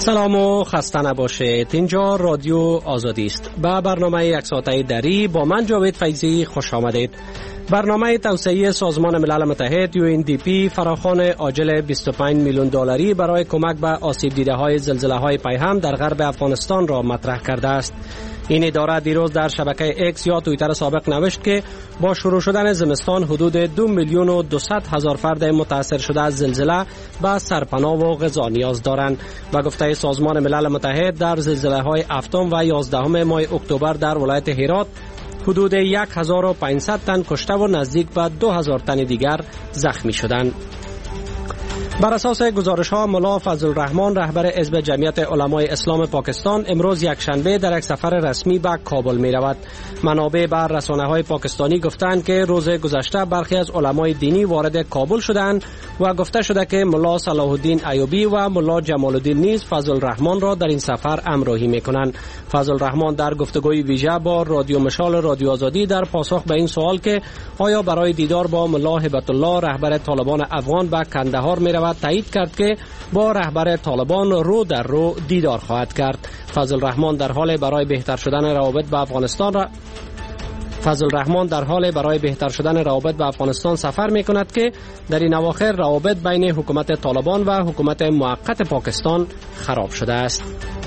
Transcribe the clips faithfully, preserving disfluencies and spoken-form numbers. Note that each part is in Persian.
سلام و خسته نباشید. اینجا رادیو آزادی است. با برنامه یک ساعته دری با من جاوید فیضی خوش آمدید. برنامه توسعه سازمان ملل متحد یو ان دی پی فراخوان عاجل بیست و پنج میلیون دلاری برای کمک به آسیب دیده های زلزله های پیهم در غرب افغانستان را مطرح کرده است. این اداره دیروز در شبکه اکس یا توییتر سابق نوشت که با شروع شدن زمستان حدود دو میلیون و دویست هزار فرد متاثر شده از زلزله به سرپناه و غذا نیاز دارند. و گفته سازمان ملل متحد در زلزله های هفتم و یازدهم ماه اکتبر در ولایت هرات حدود هزار و پانصد تن کشته و نزدیک به دو هزار تن دیگر زخمی شدند. بر اساس گزارش ها ملا فضل الرحمن رهبر حزب جمعیت علمای اسلام پاکستان امروز یک شنبه در یک سفر رسمی به کابل می رود. منابع بر رسانه های پاکستانی گفتند که روز گذشته برخی از علمای دینی وارد کابل شدند و گفته شده که ملا صلاح الدین ایوبی و ملا جمال الدین نیز فضل الرحمن را در این سفر همراهی می کنند. فضل الرحمن در گفتگوی ویژه با رادیو مشال رادیو آزادی در پاسخ به این سوال که آیا برای دیدار با ملا هبت الله رهبر طالبان افغان به کندهار می رود تایید کرد که با رهبر طالبان رو در رو دیدار خواهد کرد. فضل الرحمن در حال برای بهتر شدن روابط با افغانستان را فضل الرحمن در حال برای بهتر شدن روابط با افغانستان سفر می کند که در این اواخر روابط بین حکومت طالبان و حکومت موقت پاکستان خراب شده است.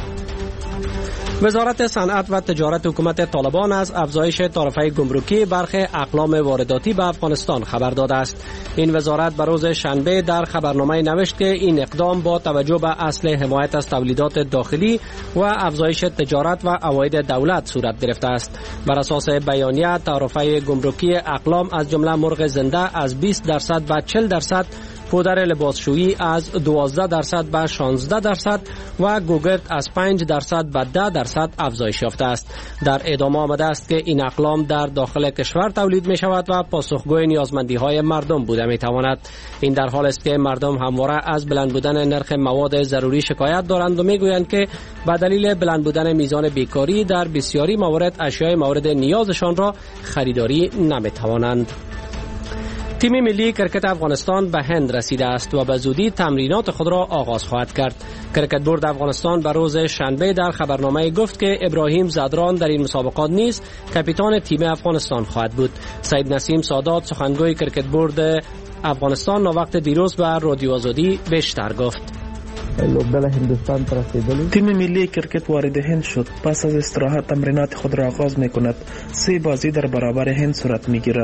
وزارت صنعت و تجارت حکومت طالبان از افزایش تعرفه گمرکی برخی اقلام وارداتی به افغانستان خبر داده است. این وزارت بر روز شنبه در خبرنامه نوشت که این اقدام با توجه به اصل حمایت از تولیدات داخلی و افزایش تجارت و عواید دولت صورت گرفته است. بر اساس بیانیه تعرفه گمرکی اقلام از جمله مرغ زنده از بیست درصد به چهل درصد، پودر لباسشویی از دوازده درصد به شانزده درصد و گوگرد از پنج درصد به ده درصد افزایش یافته است. در ادامه آمده است که این اقلام در داخل کشور تولید می شود و پاسخگوی نیازمندی های مردم بوده می تواند. این در حال است که مردم همواره از بلند بودن نرخ مواد ضروری شکایت دارند و می گویند که به دلیل بلند بودن میزان بیکاری در بسیاری موارد اشیاء مورد نیازشان را خریداری نمی توانند. تیم ملی کرکت افغانستان به هند رسیده است و به زودی تمرینات خود را آغاز خواهد کرد. کرکت بورد افغانستان به روز شنبه در خبرنامه گفت که ابراهیم زدران در این مسابقات نیز کاپیتان تیم افغانستان خواهد بود. سید نسیم سادات سخنگوی کرکت بورد افغانستان وقت دیروز به رادیو آزادی بیشتر گفت. تیم ملی کرکت وارد هند شد. پس از استراحت تمرینات خود را آغاز می کند. سه بازی در برابر هند صورت می گیرد.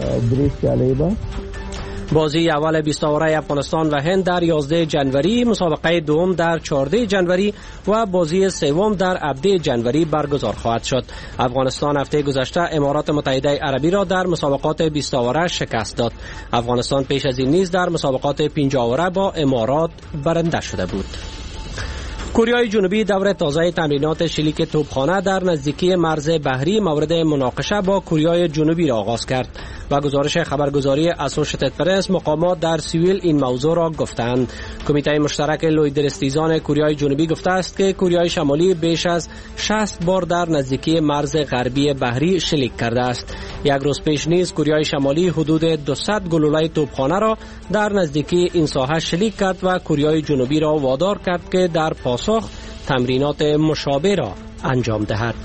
بازی اول بیست اوره افغانستان و هند در یازده جنوری، مسابقه دوم در چهارده جنوری و بازی سوم در هفده جنوری برگزار خواهد شد. افغانستان هفته گذشته امارات متحده عربی را در مسابقات بیست اوره شکست داد. افغانستان پیش از این نیز در مسابقات پنجاه اوره با امارات برنده شده بود. کره جنوبی دور تازه تمرینات شلیک توپخانه در نزدیکی مرز بحری مورد مناقشه با کره جنوبی را آغاز کرد و گزارش خبرگزاری اسوشیتد پرس مقامات در سیول این موضوع را گفتند. کمیته مشترک لویدرستیزان کره جنوبی گفته است که کره شمالی بیش از شصت بار در نزدیکی مرز غربی بحری شلیک کرده است. یک روز پیش نیز کره شمالی حدود دویست گلوله توپخانه را در نزدیکی این ساحه شلیک کرد و کره جنوبی را وادار کرد که در پاسخ تمرینات مشابه را انجام دهد.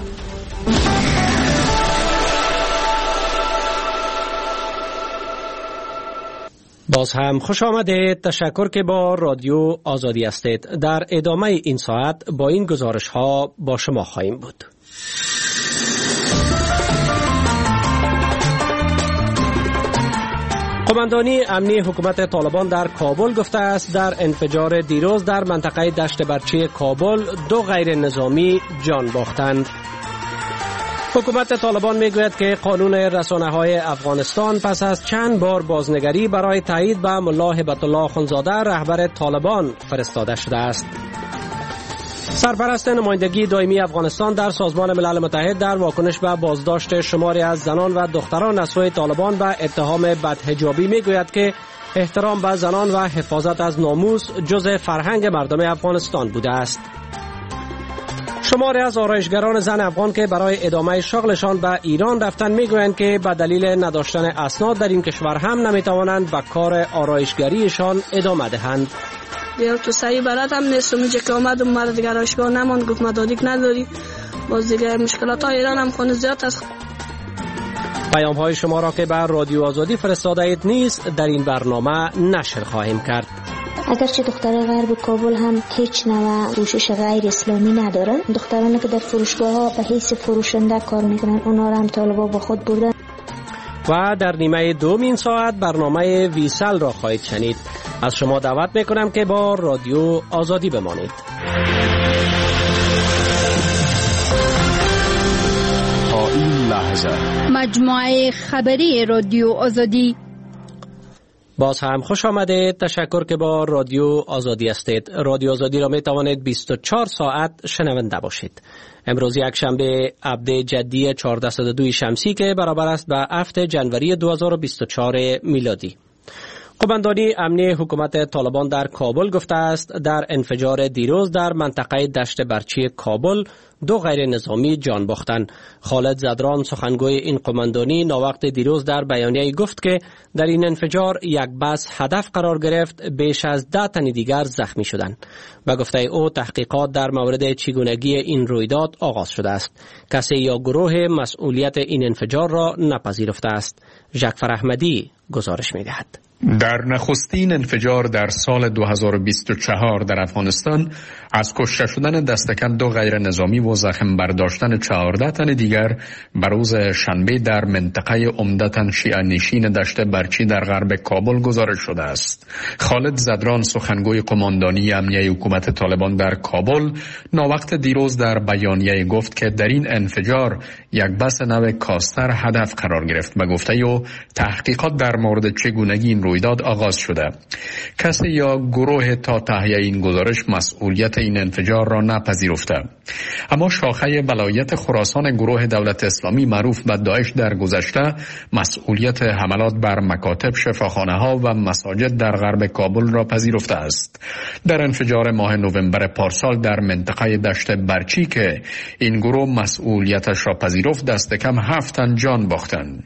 باز هم خوش آمدید. تشکر که با رادیو آزادی هستید. در ادامه این ساعت با این گزارش ها با شما خواهیم بود. قماندانی امنی حکومت طالبان در کابل گفته است در انفجار دیروز در منطقه دشت برچی کابل دو غیر نظامی جان باختند. حکومت طالبان میگوید که قانون رسانه‌های افغانستان پس از چند بار بازنگری برای تایید به ملا هبت الله اخوندزاده رهبر طالبان فرستاده شده است. سرپرست نمایندگی دائمی افغانستان در سازمان ملل متحد در واکنش به بازداشت شماری از زنان و دختران از سوی طالبان به اتهام بدحجابی میگوید که احترام به زنان و حفاظت از ناموس جزء فرهنگ مردم افغانستان بوده است. شماری از آرایشگران زن افغان که برای ادامه شغلشان به ایران رفتن میگویند که به دلیل نداشتن اسناد در این کشور هم نمیتوانند به کار آرایشگریشان ادامه دهند. دیار تو سعی برات هم نیست. اونجا که آمد اون مرد دیگر آشگاه نمان گفت مدادیک نداری. باز دیگه مشکلات های ایران هم خونه زیاد است. پیام های شما را که بر رادیو آزادی فرستاده اید نیز در این برنامه نشر خواهیم کرد. اگرچه دختران غرب کابل هم هیچ نوع پوشش غیر اسلامی ندارن، دخترانی که در فروشگاه ها به حیث فروشنده کار میکنن اونا را هم طالبا با خود بردن. و در نیمه دوم این ساعت برنامه ویسل را خواهید شنید. از شما دعوت میکنم که با رادیو آزادی بمانید. تا این لحظه مجموعه خبری رادیو آزادی. باز هم خوش آمدید. تشکر که با رادیو آزادی هستید. رادیو آزادی را می توانید بیست و چهار ساعت شنونده باشید. امروز یک شنبه عبد جدی چهارصد و دو شمسی که برابر است به هفتم ژانویه دو هزار و بیست و چهار میلادی. قماندانی امنی حکومت طالبان در کابل گفته است در انفجار دیروز در منطقه دشت برچی کابل دو غیر نظامی جان باختند. خالد زدران سخنگوی این قماندانی ناوقت دیروز در بیانیه گفت که در این انفجار یک بس هدف قرار گرفت، بیش از ده تن دیگر زخمی شدند. به گفته او تحقیقات در مورد چگونگی این رویداد آغاز شده است. کسی یا گروه مسئولیت این انفجار را نپذیرفته است. جعفر احمدی گزارش می‌دهد. در نخستین انفجار در سال دو هزار و بیست و چهار در افغانستان از کشته شدن دستکم دو غیر نظامی و زخم برداشتن چهارده تن دیگر بر روز شنبه در منطقه عمدتاً شیعه نشین دشت برچی در غرب کابل گزارش شده است. خالد زدران سخنگوی قماندانی امنیه حکومت طالبان در کابل ناوقت دیروز در بیانیه گفت که در این انفجار یک بس نو کاستر هدف قرار گرفت و گفته او تحقیقات در مورد چگونگی این رویداد آغاز شده. کسی یا گروه تا تهیه این گزارش مسئولیت این انفجار را نپذیرفته. اما شاخه ولایت خراسان گروه دولت اسلامی معروف به داعش در گذشته مسئولیت حملات بر مکاتب، شفاخانه ها و مساجد در غرب کابل را پذیرفته است. در انفجار ماه نوامبر پارسال در منطقه دشت برچی که این گروه مسئولیتش را پذیرفت دست کم هفت تن جان باختند.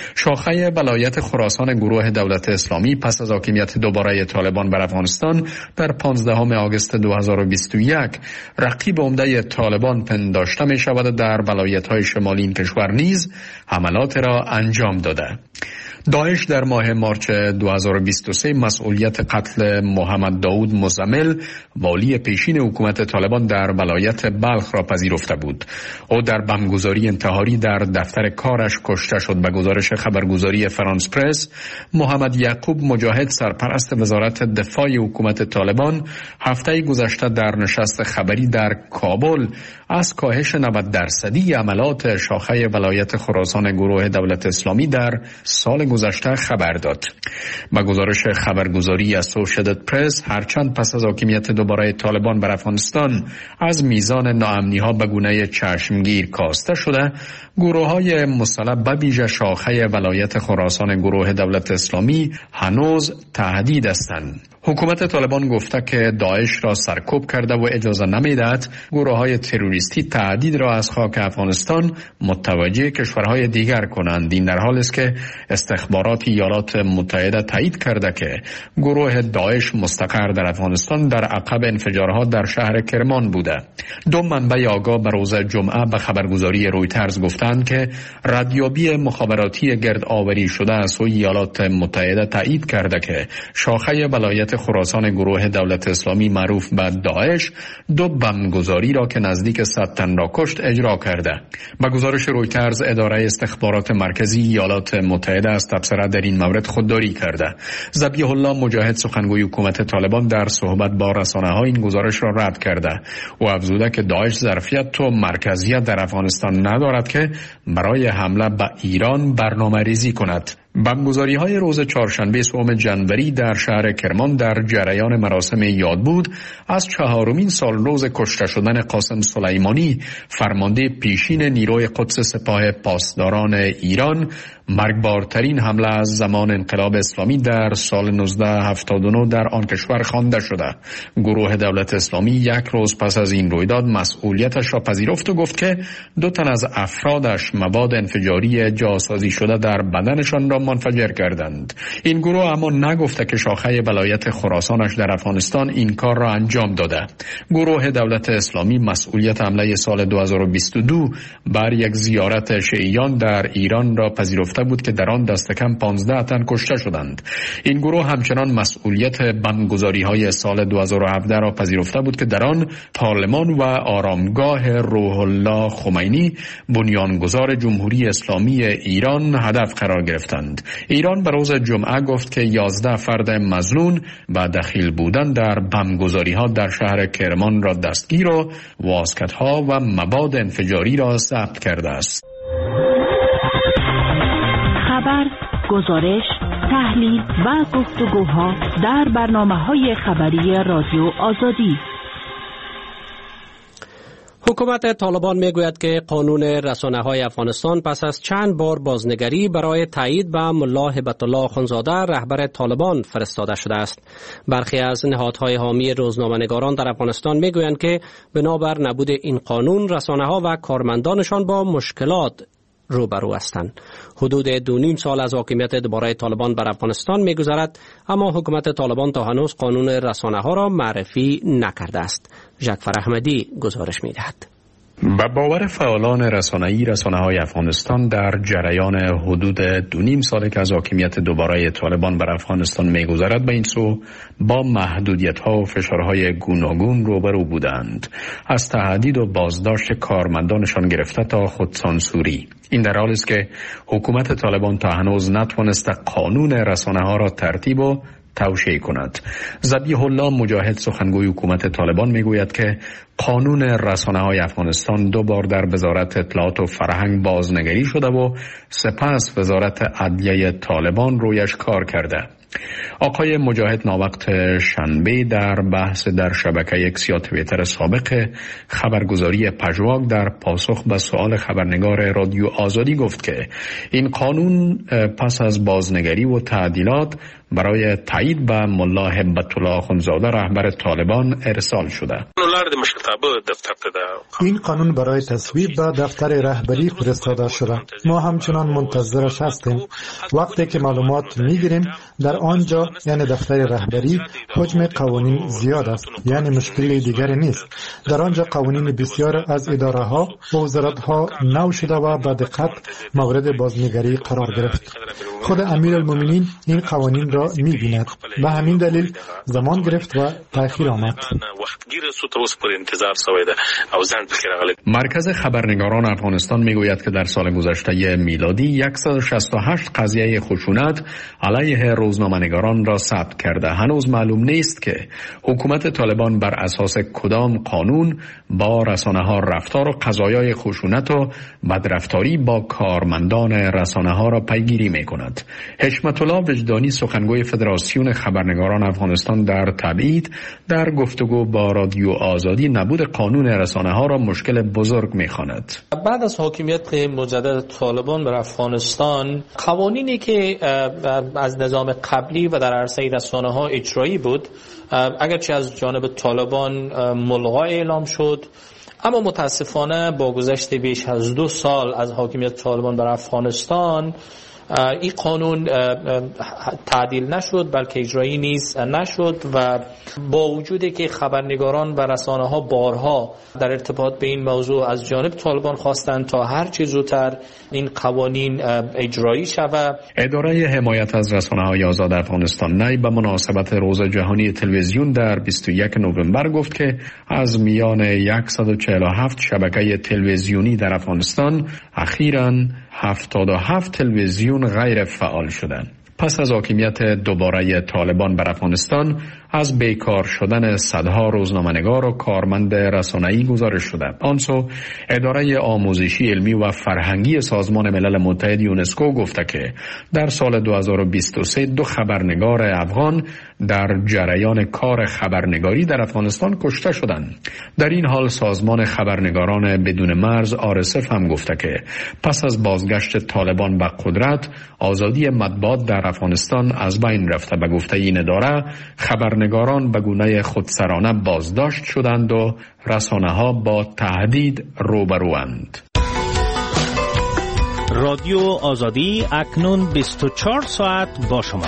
شاخه ولایت خراسان گروه دولت اسلامی پس از حاکمیت دوباره طالبان بر افغانستان در پانزدهم آگوست دو هزار و بیست و یک رقیب عمده طالبان پنداشته می شود در ولایت‌های شمالی این کشور نیز حملات را انجام داده. داعش در ماه مارچ دو هزار و بیست و سه مسئولیت قتل محمد داود مزمل والی پیشین حکومت طالبان در ولایت بلخ را پذیرفته بود. او در بمبگذاری انتحاری در دفتر کارش کشته شد. به گزارش خبرگزاری فرانس پرس، محمد یعقوب مجاهد سرپرست وزارت دفاع حکومت طالبان هفته گذشته در نشست خبری در کابل از کاهش نود درصدی عملات شاخه ولایت خراسان گروه دولت اسلامی در سال گذشته خبر داد. با گزارش خبرگزاری اسوشییتد پرس، هرچند پس از حاکمیت دوباره طالبان بر افغانستان از میزان ناامنی ها به گونه چشمگیر کاسته شده، گروه های مسلح به ویژه شاخه ولایت خراسان گروه دولت اسلامی هنوز تهدید هستند. حکومت طالبان گفته که داعش را سرکوب کرده و اجازه نمیدهد گروه های تروریستی تهدید را از خاک افغانستان متوجه کشورهای دیگر کنند. این در حالی است که استخبارات ایالات متحده تایید کرده که گروه داعش مستقر در افغانستان در عقب انفجارها در شهر کرمان بوده. دو منبع آگاه به روز جمعه به خبرگزاری رویترز گفتند که ردیابی مخابراتی گرد آوری شده از سوی ایالات متحده تایید کرده که شاخه ولایت خراسان گروه دولت اسلامی معروف به داعش دو بمبگذاری را که نزدیک صد تن را کشت اجرا کرده. به گزارش رویترز، اداره استخبارات مرکزی ایالات متحده از تبصره در این مورد خودداری کرده. ذبیح الله مجاهد سخنگوی حکومت طالبان در صحبت با رسانه‌ها این گزارش را رد کرده. او افزوده که داعش ظرفیت و مرکزیت در افغانستان ندارد که برای حمله به ایران برنامه ریزی کند. بمبگذاری های روز چهارشنبه سوم ژانویه در شهر کرمان در جریان مراسم یاد بود از چهارمین سال روز کشته شدن قاسم سلیمانی، فرمانده پیشین نیروی قدس سپاه پاسداران ایران، مرگبارترین حمله از زمان انقلاب اسلامی در سال نوزده هفتاد و نه در آن کشور خوانده شده. گروه دولت اسلامی یک روز پس از این رویداد مسئولیتش را پذیرفت و گفت که دو تن از افرادش مواد انفجاری جاسازی شده در بدنشان را منفجر کردند. این گروه اما نگفته که شاخه ولایت خراسانش در افغانستان این کار را انجام داده. گروه دولت اسلامی مسئولیت حمله سال دو هزار و بیست و دو بر یک زیارت شیعیان در ایران را پذیرفته بود که در آن دست کم پانزده تن کشته شدند. این گروه همچنان مسئولیت بمبگذاری‌های سال دو هزار و هفده را پذیرفته بود که در آن پارلمان و آرامگاه روح الله خمینی بنیانگذار جمهوری اسلامی ایران هدف قرار گرفتند. ایران به روز جمعه گفت که یازده فرد مظنون و دخیل بودن در بمبگذاری‌ها در شهر کرمان را دستگیر و واسکت‌ها و مواد انفجاری را ضبط کرده است. خبر، گزارش، تحلیل و گفتگوها در برنامه‌های خبری رادیو آزادی. حکومت طالبان میگوید که قانون رسانه‌های افغانستان پس از چند بار بازنگری برای تایید به ملا هبت الله اخوندزاده رهبر طالبان فرستاده شده است. برخی از نهادهای حامی روزنامه‌نگاران در افغانستان میگویند که بنابر نبود این قانون رسانه‌ها و کارمندانشان با مشکلات روبرو هستند. حدود دو نیم سال از حاکمیت دوباره طالبان بر افغانستان می‌گذرد، اما حکومت طالبان تا هنوز قانون رسانه‌ها را معرفی نکرده است. جعفر احمدی گزارش می‌دهد. به باور فعالان رسانه‌ای، رسانه‌های افغانستان در جریان حدود دو نیم ساله که از حاکمیت دوباره طالبان بر افغانستان می‌گذرد به این سو با محدودیت‌ها و فشارهای گوناگون روبرو بودند، از تهدید و بازداشت کارمندانشان گرفته تا خودسانسوری. این در حالی است که حکومت طالبان تا هنوز نتوانسته قانون رسانه‌ها را ترتیب و توشیح کند. ذبیح الله مجاهد سخنگوی حکومت طالبان میگوید که قانون رسانه‌های افغانستان دو بار در وزارت اطلاعات و فرهنگ بازنگری شده و سپس وزارت عدلیه طالبان رویش کار کرده. آقای مجاهد ناوقت شنبه در بحث در شبکه ایکس یا توییتر سابق خبرگزاری پژواک در پاسخ به سؤال خبرنگار رادیو آزادی گفت که این قانون پس از بازنگری و تعدیلات برای تایید به ملا هبت الله اخوندزاده رهبر طالبان ارسال شده. این قانون برای تصویب به دفتر رهبری فرستاده شده. ما همچنان منتظرش هستیم. وقتی که معلومات میگیریم در آنجا یعنی دفتر رهبری حجم قوانین زیاد است، یعنی مشکلی دیگری نیست. در آنجا قوانین بسیار از اداره ها و وزارت ها نو شده و به دقت مورد بازنگری قرار گرفت. خود امیرالمومنین این قوانین را می‌بیند. به همین دلیل زمان گرفت و تأخیر آمد. مرکز خبرنگاران افغانستان میگوید که در سال گذشته میلادی صد و شصت و هشت قضیه خشونت علیه روزنامه‌نگاران را ثبت کرده. هنوز معلوم نیست که حکومت طالبان بر اساس کدام قانون با رسانه‌ها رفتار و قضایای خشونت و بدرفتاری با کارمندان رسانه‌ها را پیگیری می‌کند. حشمت الله وجدانی سخنگوی فدراسیون خبرنگاران افغانستان در تبعید در گفتگو با رادیو آزادی نبود قانون رسانه‌ها را مشکل بزرگ می‌خواند. بعد از حاکمیت مجدد طالبان بر افغانستان، قوانینی که از نظام قبلی و در عرصه رسانه‌ها اجرایی بود اگرچه از جانب طالبان ملغا اعلام شد، اما متاسفانه با گذشت بیش از دو سال از حاکمیت طالبان بر افغانستان این قانون تعدیل نشد بلکه اجرایی نیز نشد و با وجودی که خبرنگاران و رسانه ها بارها در ارتباط به این موضوع از جانب طالبان خواستند تا هر چه زودتر این قوانین اجرایی شود. اداره حمایت از رسانه های آزاد افغانستان نی به مناسبت روز جهانی تلویزیون در بیست و یکم نوامبر گفت که از میان صد و چهل و هفت شبکه تلویزیونی در افغانستان اخیراً هفتاد و هفت تلویزیون غیر فعال شدند. پس از حاکمیت دوباره طالبان بر افغانستان از بیکار شدن صدها روزنامه‌نگار و کارمند رسانه‌ای گزارش شده. آنسو اداره آموزشی علمی و فرهنگی سازمان ملل متحد یونسکو گفته که در سال دو هزار و بیست و سه دو خبرنگار افغان در جریان کار خبرنگاری در افغانستان کشته شدند. در این حال سازمان خبرنگاران بدون مرز آر اس اف هم گفته که پس از بازگشت طالبان به قدرت آزادی مطبوعات در افغانستان از بین رفته. به گفته این اداره خبرنگاران به گونه خودسرانه بازداشت شدند و رسانه‌ها با تهدید روبروند. رادیو آزادی اکنون بیست و چهار ساعت با شما.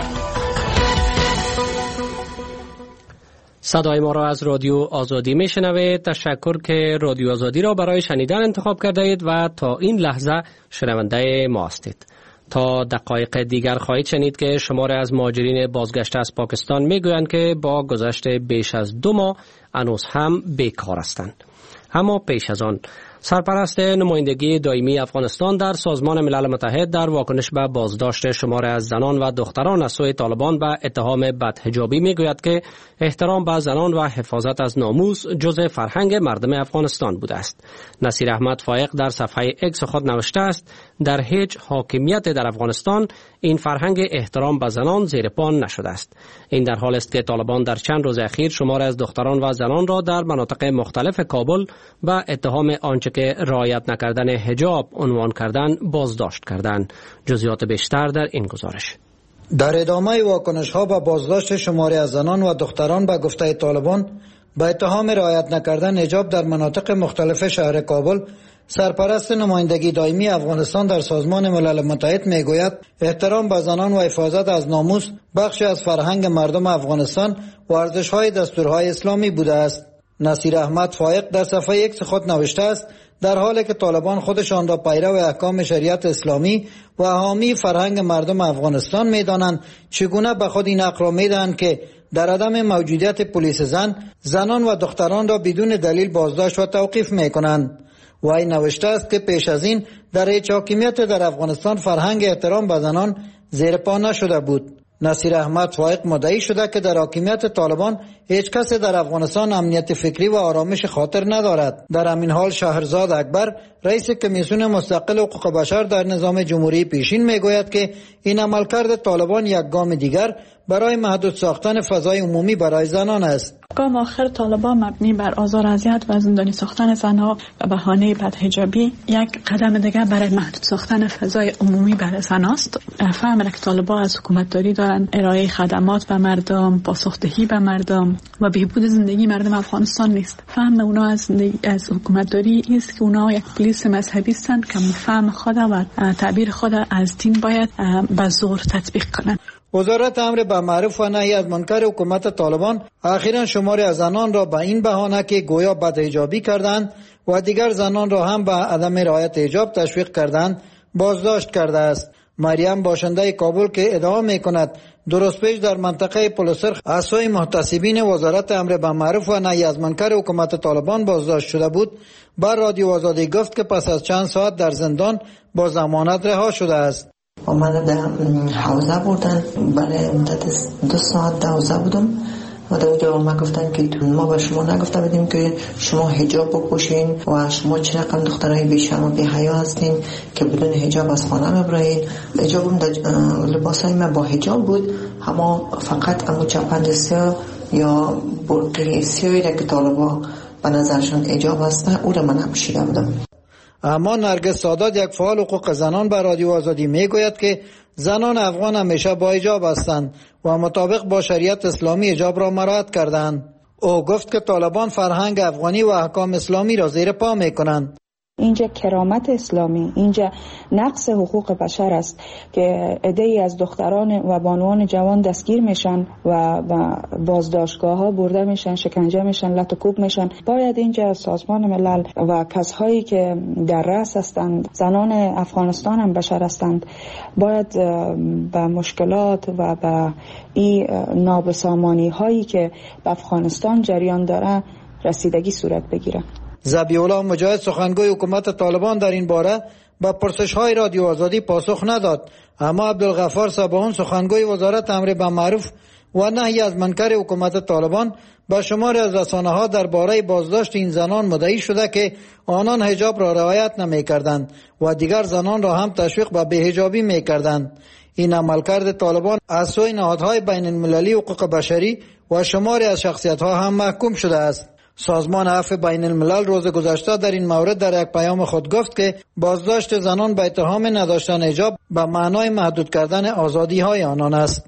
صدای ما را از رادیو آزادی میشنوید. تشکر که رادیو آزادی را برای شنیدن انتخاب کرده اید و تا این لحظه شنونده ما هستید. تا دقایق دیگر خواهید شنید که شمار از مهاجرین بازگشته از پاکستان میگویند که با گذشت بیش از دو ماه هنوز هم بیکار هستند. اما پیش از آن سرپرست نمایندگی دائمی افغانستان در سازمان ملل متحد در واکنش به بازداشت شمار از زنان و دختران از سوی طالبان به اتهام بدحجابی میگوید که احترام به زنان و حفاظت از ناموس جزء فرهنگ مردم افغانستان بوده است. نصیر احمد فایق در صفحه اکس خود نوشته است در هیچ حاکمیت در افغانستان این فرهنگ احترام به زنان زیر پا نشده است. این در حال است که طالبان در چند روز اخیر شمار از دختران و زنان را در مناطق مختلف کابل به اتهام آنچه که رعایت نکردن حجاب عنوان کردن بازداشت کردند. جزئیات بیشتر در این گزارش. در ادامه واکنش ها به بازداشت شماری از زنان و دختران به گفته طالبان به اتهام رعایت نکردن حجاب در مناطق مختلف شهر کابل، سرپرست نمایندگی دائمی افغانستان در سازمان ملل متحد میگوید احترام به زنان و حفاظت از ناموس بخشی از فرهنگ مردم افغانستان و ارزش‌های دستورهای اسلامی بوده است. نصیر احمد فایق در صفحه یک خود نوشته است در حالی که طالبان خودشان را پیرو احکام شریعت اسلامی و حامی فرهنگ مردم افغانستان می‌دانند، چگونه به خود این حق را می‌دهند که در عدم موجودیت پلیس زن، زنان و دختران را بدون دلیل بازداشت و توقیف می‌کنند. و این نوشته است که پیش از این در هیچ حاکمیت در افغانستان فرهنگ احترام به زنان زیر پا نشده بود. نصیر احمد فایق مدعی شده که در حاکمیت طالبان هیچ کس در افغانستان امنیت فکری و آرامش خاطر ندارد. در همین حال شهرزاد اکبر رئیس کمیسیون مستقل حقوق بشر در نظام جمهوری پیشین میگوید که این عملکرد طالبان یک گام دیگر برای محدود ساختن فضای عمومی برای زنان است. گام آخر طالبان مبنی بر آزار اذیت و زندانی ساختن زنها و بهانه بدحجابی یک قدم دیگر برای محدود ساختن فضای عمومی برای زن است. فهم که طالبان از حکومتداری دارن ارائه خدمات به مردم، پاسخدهی به مردم و بهبود زندگی مردم افغانستان نیست. فهم اونا از زندگی از حکومتداری است که اونا یک پلیس مذهبی هستند که فهم خود و تعبیر خود از دین باید به زور تطبیق کنند. وزارت امر به معروف و نهی از منکر حکومت طالبان اخیراً شماری از زنان را به این بهانه که گویا بدحجابی کردند و دیگر زنان را هم به عدم رعایت حجاب تشویق کردند بازداشت کرده است. مریم باشنده کابل که ادعا می‌کند درست پیش در منطقه پلسرخ از سوی محتسبین وزارت امر به معروف و نهی از منکر حکومت طالبان بازداشت شده بود، بر رادیو آزادی گفت که پس از چند ساعت در زندان با ضمانت رها شده است. من به حوزه بردن برای مدت دو ساعت دوزه بودم و در اونجا ما گفتن که ما به شما نگفته بودیم که شما حجاب بپوشین و شما چه رقم دخترای بیشرم و بی‌حیا هستین که بدون حجاب از خانه مبرین. حجابم در لباسای من با حجاب بود، اما فقط امو چپند سیاه یا برقی سیاهی را که طالبا به نظرشان حجاب هسته او را من هم پوشیده بودم. اما نرگس سادات یک فعال حقوق زنان به رادیو آزادی میگوید که زنان افغان همیشه با حجاب هستند و مطابق با شریعت اسلامی حجاب را مراعات کردند. او گفت که طالبان فرهنگ افغانی و احکام اسلامی را زیر پا میکنند. اینجا کرامت اسلامی، اینجا نقص حقوق بشر است که عده‌ای از دختران و بانوان جوان دستگیر میشن و بازداشتگاه ها برده میشن، شکنجه میشن، لط و کوب میشن. باید اینجا سازمان ملل و کسایی که در رأس هستند، زنان افغانستان هم بشر هستند، باید به مشکلات و به این نابسامانی هایی که به افغانستان جریان داره رسیدگی صورت بگیره. ذبیح الله مجاهد سخنگوی حکومت طالبان در این باره به پرسش‌های رادیو آزادی پاسخ نداد، اما عبدالغفار صباحون سخنگوی وزارت امر به معروف و نهی از منکر حکومت طالبان به شمار از رسانه‌ها درباره بازداشت این زنان مدعی شده که آنان حجاب را رعایت نمی‌کردند و دیگر زنان را هم تشویق به بی‌حجابی می‌کردند. این عملکرد طالبان از سوی نهادهای بین المللی حقوق بشری و شماری از شخصیت‌ها هم محکوم شده است. سازمان عفو بین الملل روز گذشته در این مورد در یک پیام خود گفت که بازداشت زنان به اتهام نداشتن حجاب به معنای محدود کردن آزادی های آنان است.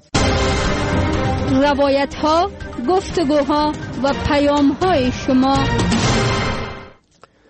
روایت ها، گفتگوها و پیام های شما.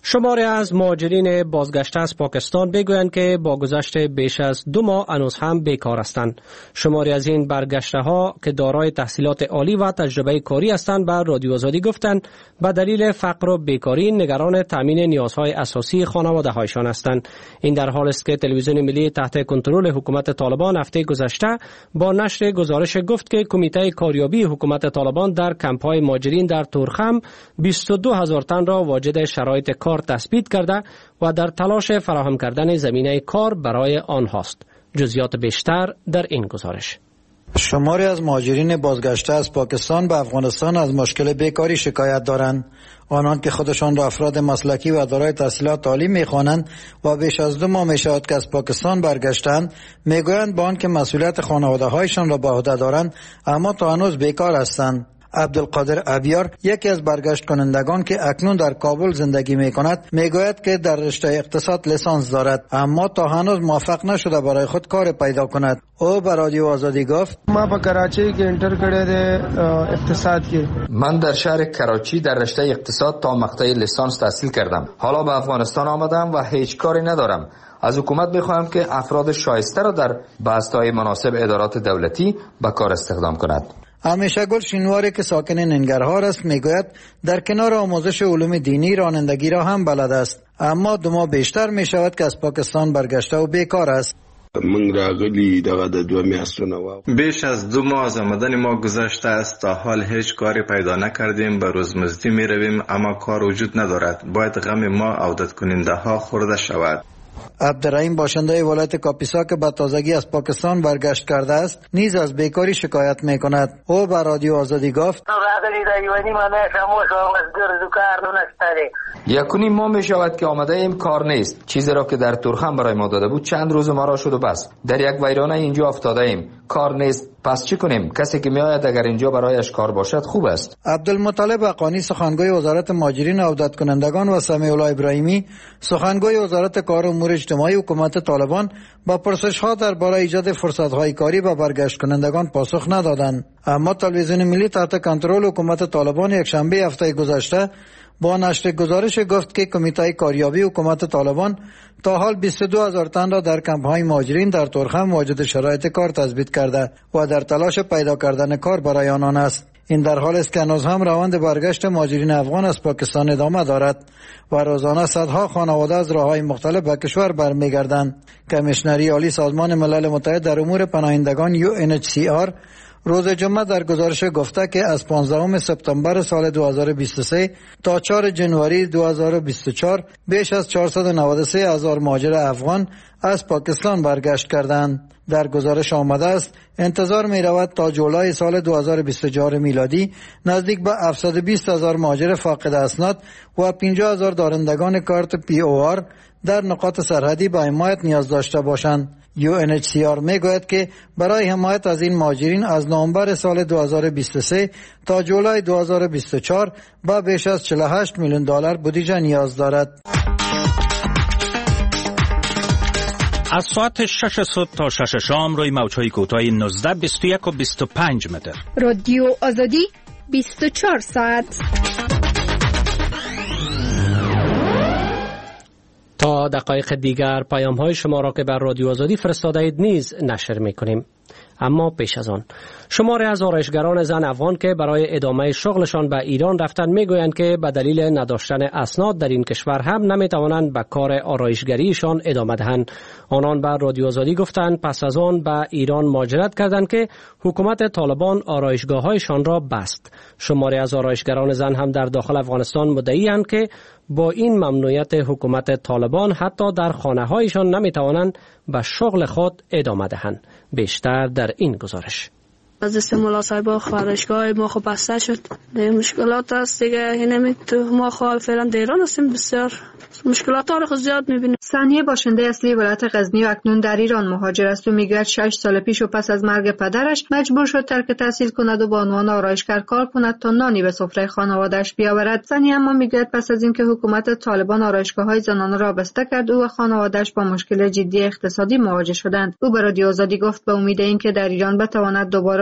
شماری از مهاجرین بازگشته از پاکستان بگویند که با گذشت بیش از دو ماه هنوز هم بیکار هستند. شماری از این برگشته ها که دارای تحصیلات عالی و تجربه کاری هستند به رادیو آزادی گفتند به دلیل فقر و بیکاری نگران تامین نیازهای اساسی خانواده هایشان هستند. این در حالی است که تلویزیون ملی تحت کنترل حکومت طالبان هفته گذشته با نشر گزارش گفت که کمیته کاریابی حکومت طالبان در کمپ‌های مهاجرین در تورخم بیست و دو هزار تن را واجد شرایط کار تثبیت کرده و در تلاش فراهم کردن زمینه کار برای آنهاست. جزئیات بیشتر در این گزارش. شماری از مهاجرین بازگشته از پاکستان به افغانستان از مشکل بیکاری شکایت دارند. آنان که خودشان را افراد مسلکی و دارای تحصیلات عالی می‌خوانند و بیش از دو ماه می‌شود که از پاکستان برگشتند، می‌گویند با آنکه مسئولیت خانواده‌هایشان را به عهده دارند اما تا هنوز بیکار هستند. عبدالقادر ابیار یکی از برگشت کنندگان که اکنون در کابل زندگی می کند میگوید که در رشته اقتصاد لیسانس دارد اما تا هنوز موفق نشده برای خود کار پیدا کند. او به رادیو آزادی گفت ما په کراچی کې انټر کړی دی اقتصاد کې. من در شهر کراچی در رشته اقتصاد تا مقطع لیسانس تحصیل کردم. حالا به افغانستان آمدم و هیچ کاری ندارم. از حکومت میخواهم که افراد شایسته را در بسته‌های مناسب ادارات دولتی به کار استخدام کند. همیشه گل شینواری که ساکن ننگرهار است میگوید در کنار آموزش علوم دینی رانندگی را هم بلد است اما دو ماه بیشتر می شود که از پاکستان برگشته و بیکار است. من راغلی دغه د دوه میاشتونه و بیش از دو ماه از آمدن ما گذشته است تا حال هیچ کاری پیدا نکردیم. به روزمزدی می رویم اما کار وجود ندارد. باید غم ما عودت کننده ها خورده شود. عبدالرحیم باشنده ولایت کاپیسا که به تازگی از پاکستان برگشت کرده است نیز از بیکاری شکایت می کند. او به رادیو آزادی گفت یکونی ما می شود که آمده ایم کار نیست. چیزی را که در تورخم برای ما داده بود چند روز ما را شد و بس. در یک ویرانه اینجا افتاده ایم. کار نیست. پس چی کنیم؟ کسی که می آید اگر اینجا برایش کار باشد خوب است. عبدالمطلب حقانی سخنگوی وزارت مهاجرین و عودت کنندگان و سمیع الله ابراهیمی سخنگوی وزارت کار و امور اجتماعی حکومت طالبان با پرسش‌ها درباره ایجاد فرصت‌های کاری به برگشت کنندگان پاسخ ندادند. اما تلویزیون ملی تحت کنترل حکومت طالبان یکشنبه هفته گذشته با نشر گزارش گفت که کمیته کاریابی حکومت طالبان تا حال بیست و دو هزار تن را در کمپ‌های مهاجرین در تورخم واجد شرایط کار تثبیت کرده و در تلاش پیدا کردن کار برای آنان است. این در حالی است که هنوز هم روند برگشت مهاجرین افغان از پاکستان ادامه دارد و روزانه صدها خانواده از راه‌های مختلف به کشور برمیگردند. کمیشنری عالی سازمان ملل متحد در امور پناهندگان یو ان اچ سی آر روز جمعه در گزارش گفته که از پانزدهم سپتامبر سال دو هزار و بیست و سه تا چهارم ژانویه دو هزار و بیست و چهار بیش از چهارصد و نود و سه هزار مهاجر افغان از پاکستان برگشت کردند. در گزارش آمده است انتظار می رود تا جولای سال دو هزار و بیست و چهار میلادی نزدیک به هفتصد و بیست هزار مهاجر فاقد اسناد و پنجاه هزار دارندگان کارت پی او آر در نقاط سرحدی به حمایت نیاز داشته باشند. یو ان اچ سی آر می گوید که برای حمایت از این مهاجرین از نوامبر سال دو هزار و بیست و سه تا جولای دو هزار و بیست و چهار با بیش از چهل و هشت میلیون دلار بودجه نیاز دارد. از ساعت شش صبح تا شش شام روی موج‌های کوتاه نوزده، بیست و یک و بیست و پنج متر. رادیو آزادی بیست و چهار ساعت. تا دقایق دیگر پیام های شما را که بر رادیو آزادی فرستاده اید نیز نشر می کنیم. اما پیش از آن شماری از آرایشگران زن افغان که برای ادامه شغلشان به ایران رفتن میگویند که به دلیل نداشتن اسناد در این کشور هم نمیتوانند به کار آرایشگریشان ادامه دهند. آنان به رادیو آزادی گفتند پس از آن به ایران مهاجرت کردند که حکومت طالبان آرایشگاه‌هایشان را بست. شماری از آرایشگران زن هم در داخل افغانستان مدعی‌اند که با این ممنوعیت حکومت طالبان حتی در خانه‌هایشان نمیتوانند به شغل خود ادامه دهند. بیشتر در این گزارش. از دست مولا صاحب خارجگاه ما خب بسته شد. ده مشکلات است دیگه. اینمی تو ما خب فعلا در ایران هستیم، بسیار مشکلات ها رو خود زیاد میبینیم. ثانیه باشنده اصلی ولایت غزنی و اکنون در ایران مهاجر است و میگوید شش سال پیش و پس از مرگ پدرش مجبور شد ترک تحصیل کند و با عنوان آرایشگر کار کند تا نانی به سفره خانواده‌اش بیاورد. ثانیه اما میگوید پس از اینکه حکومت طالبان آرایشگاه‌های زنانه را بسته کرد او و خانواده‌اش با مشکل جدی اقتصادی مواجه شدند. او به رادیو آزادی گفت به امید اینکه در ایران بتواند دوباره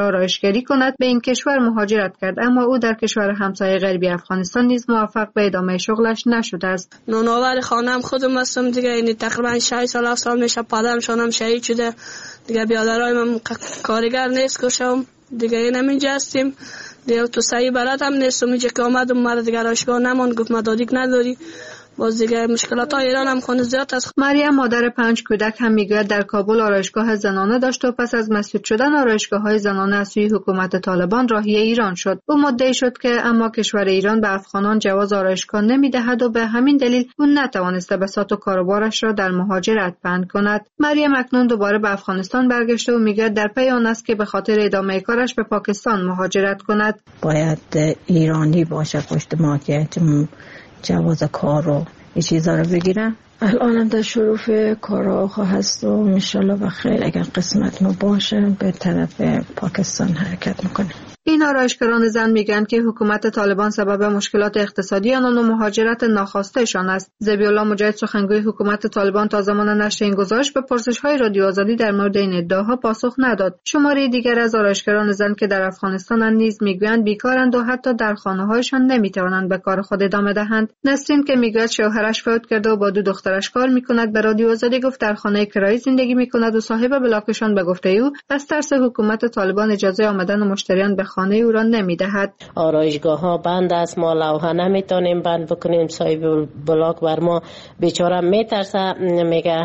آرایشگری کند به این کشور مهاجرت کرد، اما او در کشور همسایه غربی افغانستان نیز موفق به ادامه شغلش نشده است. نانآور خانم خودم هستم دیگه، یعنی تقریبا شش سال سال میشه پدرم شانم شهید شده دیگه، بیادرای من کارگر نیست کشم دیگه، این همینجا هستیم دیگه. تو سعی بلد هم نیستم، اینجا که آمدم مرا دیگه آرایشگاه نمان، گفت مدادیک نداری، باز دیگه مشکلات ها ایران هم خونه زیاد است. مریم مادر پنج کودک هم میگوید در کابل آرایشگاه زنانه داشت و پس از مسدود شدن آرایشگاه های زنانه از سوی حکومت طالبان راهی ایران شد. او مدعی شد که اما کشور ایران به افغانان جواز آرایشگاه نمیدهد و به همین دلیل او نتوانسته بساط و کاروبارش را در مهاجرت بند کند. مریم اکنون دوباره به افغانستان برگشته و میگوید در پی آن است که به خاطر ادامه کارش به پاکستان مهاجرت کند. باید ایرانی باشه پشت ما که جواز کار و این چیزا رو بگیرم. الان در شروع کارا هست و انشالله بخیر اگر قسمت ما باشه به طرف پاکستان حرکت میکنه. این آرایشگران زن میگن که حکومت طالبان سبب مشکلات اقتصادی آنان و مهاجرت ناخواستهشان است. ذبیح‌الله مجاهد سخنگوی حکومت طالبان تا زمان نشر این گزارش به پرسش‌های رادیو آزادی در مورد این ادعاها پاسخ نداد. شماره دیگر از آرایشگران زن که در افغانستان نیز میگویند بیکارند و حتی در خانه‌هایشان نمیتوانند به کار خود ادامه دهند. نسرین که میگوید شوهرش فوت کرده و با دو دخترش کار میکند به رادیو آزادی گفت در خانه کرایی زندگی میکند و صاحب بلاکشان به گفته او از ترس حکومت طالبان اجازه آمدن مشتریان به خانه او را نمیدهد. آرایشگاه ها بند است، ما لوحه نمیتونیم بند بکنیم، صاحب بلاک بر ما بیچاره میترسه، میگه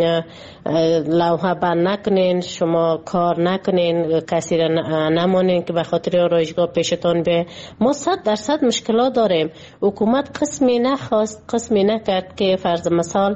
لوحه بند نکنین، شما کار نکنین، کسی را نمانین که به خاطر آرایشگاه پیشتان به. ما صد درصد مشکلات داریم. حکومت قسمی نخواست، قسمی نکرد که فرض مثال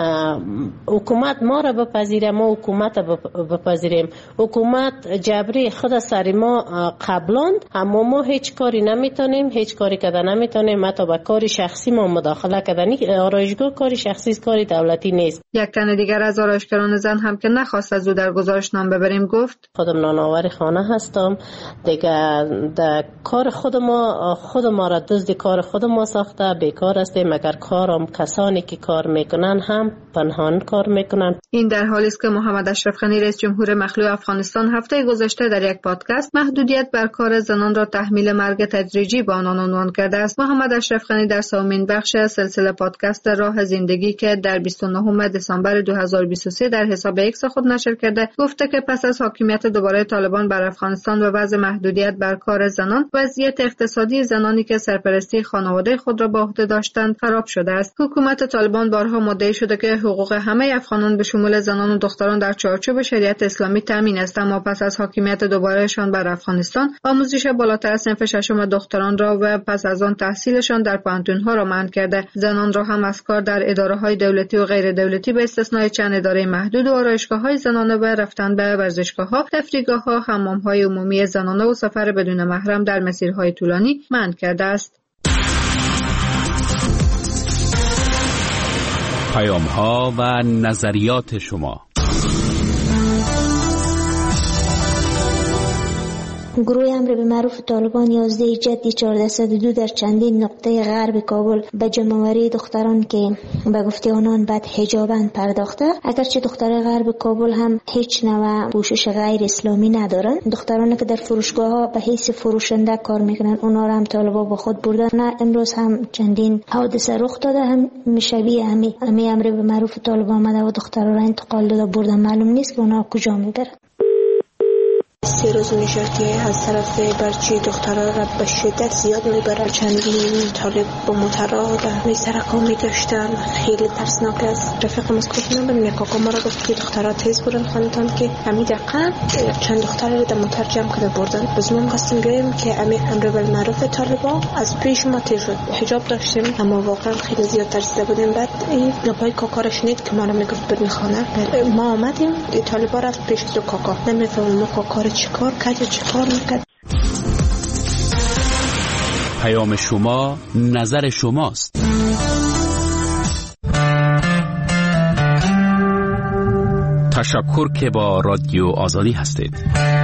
حکومت ما را بپذیره، ما حکومت را بپذیریم. حکومت جبری خود سر ما قبلاند، اما ما هیچ کاری نمیتونیم، هیچ کاری کده نمیتونیم، حتی به کاری شخصی ما مداخله کردنی. آرایشگاه کاری شخصی است، کاری دولتی نیست. یک تن دیگر از آرایشگران زن هم که نخواست از او در گزارش نام ببریم گفت خودم نانآور خانه هستم دیگه، در کار خود ما خود ما را دزد کار خود ما ساخته، بیکار هستیم. مگر کارم کسانی که کار میکنن هم پنهان کار میکنن. این در حالی است که محمد اشرف غنی رئیس جمهور مخلوع افغانستان هفته گذشته در یک پادکست محدودیت بر کار زنان را تحمیل مرگ تدریجی به آنان عنوان کرده است. محمد اشرف غنی در سومین بخش سلسله پادکست راه زندگی که در بیست و نهم دسامبر دو هزار و بیست و سه در حساب ایکس خود نشر کرده گفته که پس از حاکمیت دوباره طالبان بر افغانستان و وضع محدودیت بر کار زنان، وضعیت اقتصادی زنانی که سرپرستی خانواده خود را به عهده داشتند خراب شده است. حکومت طالبان بارها مدعی شده که حقوق همه افغانان به شمول زنان و دختران در چارچوب شریعت اسلامی تامین است، اما پس از حاکمیت دوبارهشان بر افغانستان آموزش بالاتر از صنف ششم دختران را و پس از آن تحصیلشان در پانتون‌ها را منع کرده. زنان را هم از کار در اداره‌های دولتی و غیر دولتی به استثنای چند اداره محدود و آرایشگاه‌های زنانه و رفتن به ورزشگاه‌ها، تفریحگاه‌ها، حمام‌های عمومی زنانه و سفر بدون محرم در مسیرهای طولانی منع کرده است. پیام‌ها و نظریات شما. گروه امر به معروف طالبان یازده جدی چهارصد و دو در چندین نقطه غرب کابل به جمع‌آوری دختران که به گفته آنان بعد حجابند پرداخته. اگرچه دختران غرب کابل هم هیچ نوع پوشش غیر اسلامی ندارند، دخترانی که در فروشگاه‌ها به حیث فروشنده کار میکنن اونا را هم طالبا با خود بردن. نه امروز هم چندین حادثه رخ داده، هم شبیه همی همی امر به معروف طالبان آمده و دختران را انتقال داده بردن. معلوم نیست که اونا کجا میبرن. سه روز میشه که از طرف برچی دخترها را به شدت زیاد میبرن. چندین طالب با موترها در میسرکا میگشتن، خیلی ترسناک است. رفیقم از گفت نبینه کاکا ما را گفت که دخترها تیز بودن خاندان که همین دقیقا چند دختر را در موتر جمع کرده بردن. بز ما می‌خواستیم بیایم که امیر امر بالمعروف طالبا از پیش ما تیز شد. حجاب داشتیم اما واقعا خیلی زیاد ترسیده بودیم. بعد این نپای کاکا را شنید که ما را میگفت بریم خانه. ما آمدیم طالبا رفت پیش دو کاکا. نمیفهمم ما کاکا چیکار کرد و چیکار میکرد. پیام شما نظر شماست. تشکر که با رادیو آزادی هستید.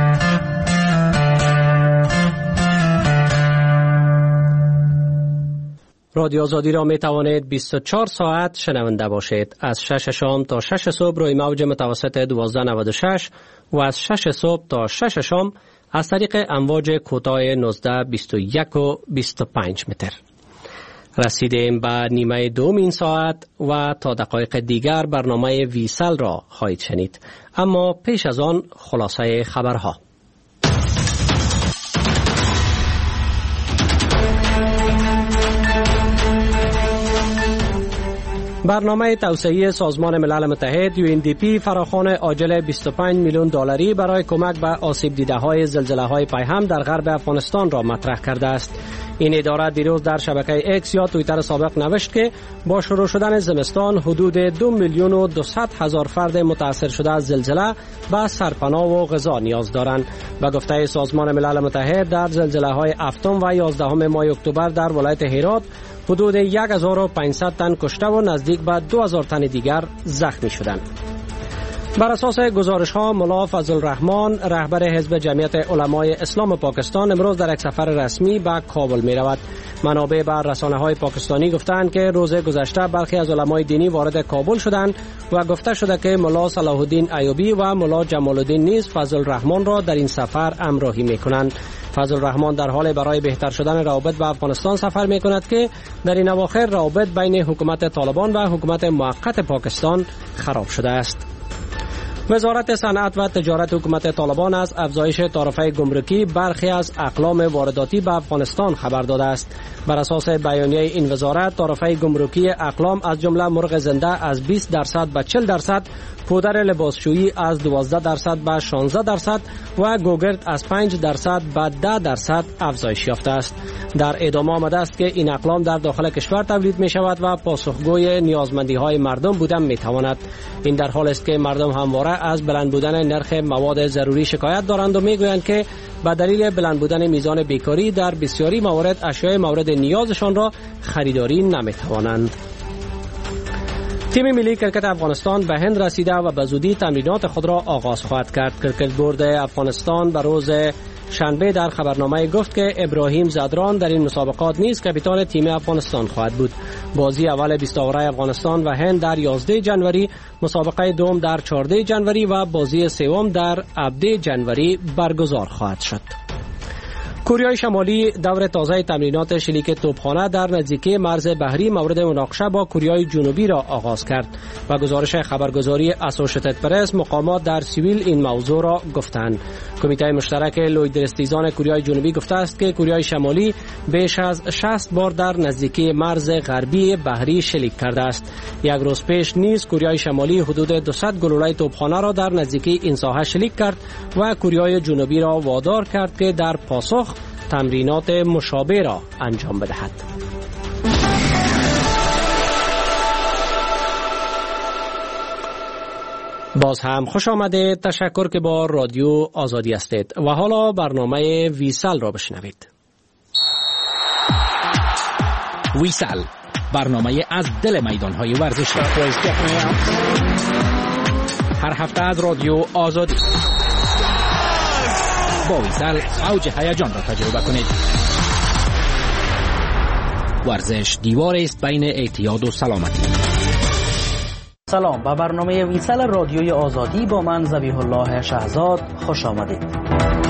رادیو آزادی را می توانید بیست و چهار ساعت شنونده باشید. از شش شام تا شش صبح روی موج متوسط دوازده نود و شش و از شش صبح تا شش شام از طریق امواج کوتاه نوزده بیست و یک و بیست و پنج متر. رسیدیم به نیمه دوم این ساعت و تا دقایق دیگر برنامه ویسل را خواهید شنید. اما پیش از آن خلاصه خبرها. برنامه توسعه سازمان ملل متحد یو ان دی پی فراخوان عاجل بیست و پنج میلیون دلاری برای کمک به آسیب دیده های زلزله های پیهم در غرب افغانستان را مطرح کرده است. این اداره دیروز در شبکه اکس یا توییتر سابق نوشت که با شروع شدن زمستان حدود دو میلیون و دویست هزار فرد متاثر شده از زلزله به سرپناه و غذا نیاز دارند. و گفته سازمان ملل متحد در زلزله های هفتم و یازدهم ماه اکتبر در ولایت هرات حدود هزار و پانصد تن کشته و نزدیک به دو هزار تن دیگر زخمی شدند. بر اساس گزارش ها ملا فضل الرحمن رهبر حزب جمعیت علمای اسلام پاکستان امروز در یک سفر رسمی به کابل می رود. منابع بر رسانه های پاکستانی گفتند که روز گذشته برخی از علمای دینی وارد کابل شدند و گفته شده که ملا صلاح الدین ایوبی و ملا جمال الدین نیز فضل الرحمن را در این سفر همراهی می کنند. فضل الرحمن در حال برای بهتر شدن روابط با افغانستان سفر می کند که در این اواخر روابط بین حکومت طالبان و حکومت موقت پاکستان خراب شده است. وزارت صنعت و تجارت حکومت طالبان از افزایش تعرفه گمرکی برخی از اقلام وارداتی به افغانستان خبر داده است. بر اساس بیانیه این وزارت تعرفه گمرکی اقلام از جمله مرغ زنده از بیست درصد به چهل درصد، پودر لباسشویی از دوازده درصد به شانزده درصد و گوگرد از پنج درصد به ده درصد افزایش یافته است. در ادامه آمده است که این اقلام در داخل کشور تولید می شود و پاسخگوی نیازمندی های مردم بودن می تواند. این در حال است که مردم همواره از بلند بودن نرخ مواد ضروری شکایت دارند و می گویند که به دلیل بلند بودن میزان بیکاری در بسیاری موارد اشیاء مورد نیازشان را خریداری نمی توانند. تیم ملی کرکت افغانستان به هند رسیده و به زودی تمرینات خود را آغاز خواهد کرد. کرکت بورد افغانستان به روز شنبه در خبرنامه گفت که ابراهیم زدران در این مسابقات نیز کاپیتان تیم افغانستان خواهد بود. بازی اول بیست آوره افغانستان و هند در یازده جنوری، مسابقه دوم در چهارده جنوری و بازی سوم در هفده جنوری برگزار خواهد شد. کره شمالی دور تازه تمرینات شلیک توپخانه در نزدیکی مرز بحری مورد مناقشه با کره جنوبی را آغاز کرد و گزارش خبرگزاری اسوشیتد پرس مقامات در سیویل این موضوع را گفتند. کمیته مشترک لویدرستیزان کره جنوبی گفته است که کره شمالی بیش از شصت بار در نزدیکی مرز غربی بحری شلیک کرده است. یک روز پیش نیز کره شمالی حدود دویست گلوله توپخانه را در نزدیکی این ساحه شلیک کرد و کره جنوبی را وادار کرد که در پاسخ تمرینات مشابه را انجام بدهد. باز هم خوش آمده. تشکر که با رادیو آزادی هستید و حالا برنامه ویسل را بشنوید. ویسل، برنامه از دل میدان‌های ورزشی. هر هفته از رادیو آزادی. با ویسل اوج هیجان را تجربه کنید. ورزش دیوار است بین اعتیاد و سلامتی. سلام، به برنامه ویسل رادیوی آزادی با من ذبیح الله شهزاد خوش آمدید.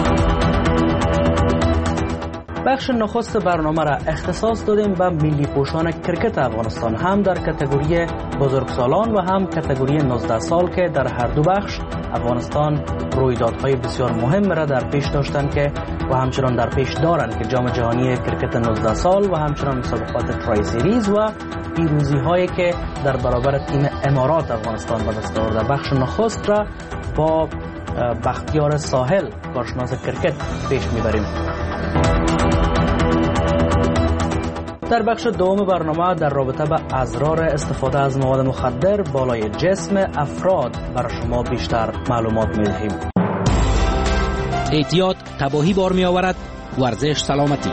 بخش نخست برنامه را اختصاص دادیم به ملی پوشان کرکت افغانستان، هم در کاتگوری بزرگسالان و هم کاتگوری نوزده سال که در هر دو بخش افغانستان رویدادهای بسیار مهم را در پیش داشتن که و همچنان در پیش دارند که جام جهانی کرکت نوزده سال و همچنان مسابقات ترای سیریز و پیروزی هایی که در برابر تیم امارات افغانستان به دست آورده. بخش نخست را با بختیار ساحل کارشناس کرکت پیش میبریم. در بخش دوم برنامه در رابطه با اضرار استفاده از مواد مخدر بالای جسم افراد برای شما بیشتر معلومات می‌دهیم. اعتیاد تباهی بار می آورد، ورزش سلامتی.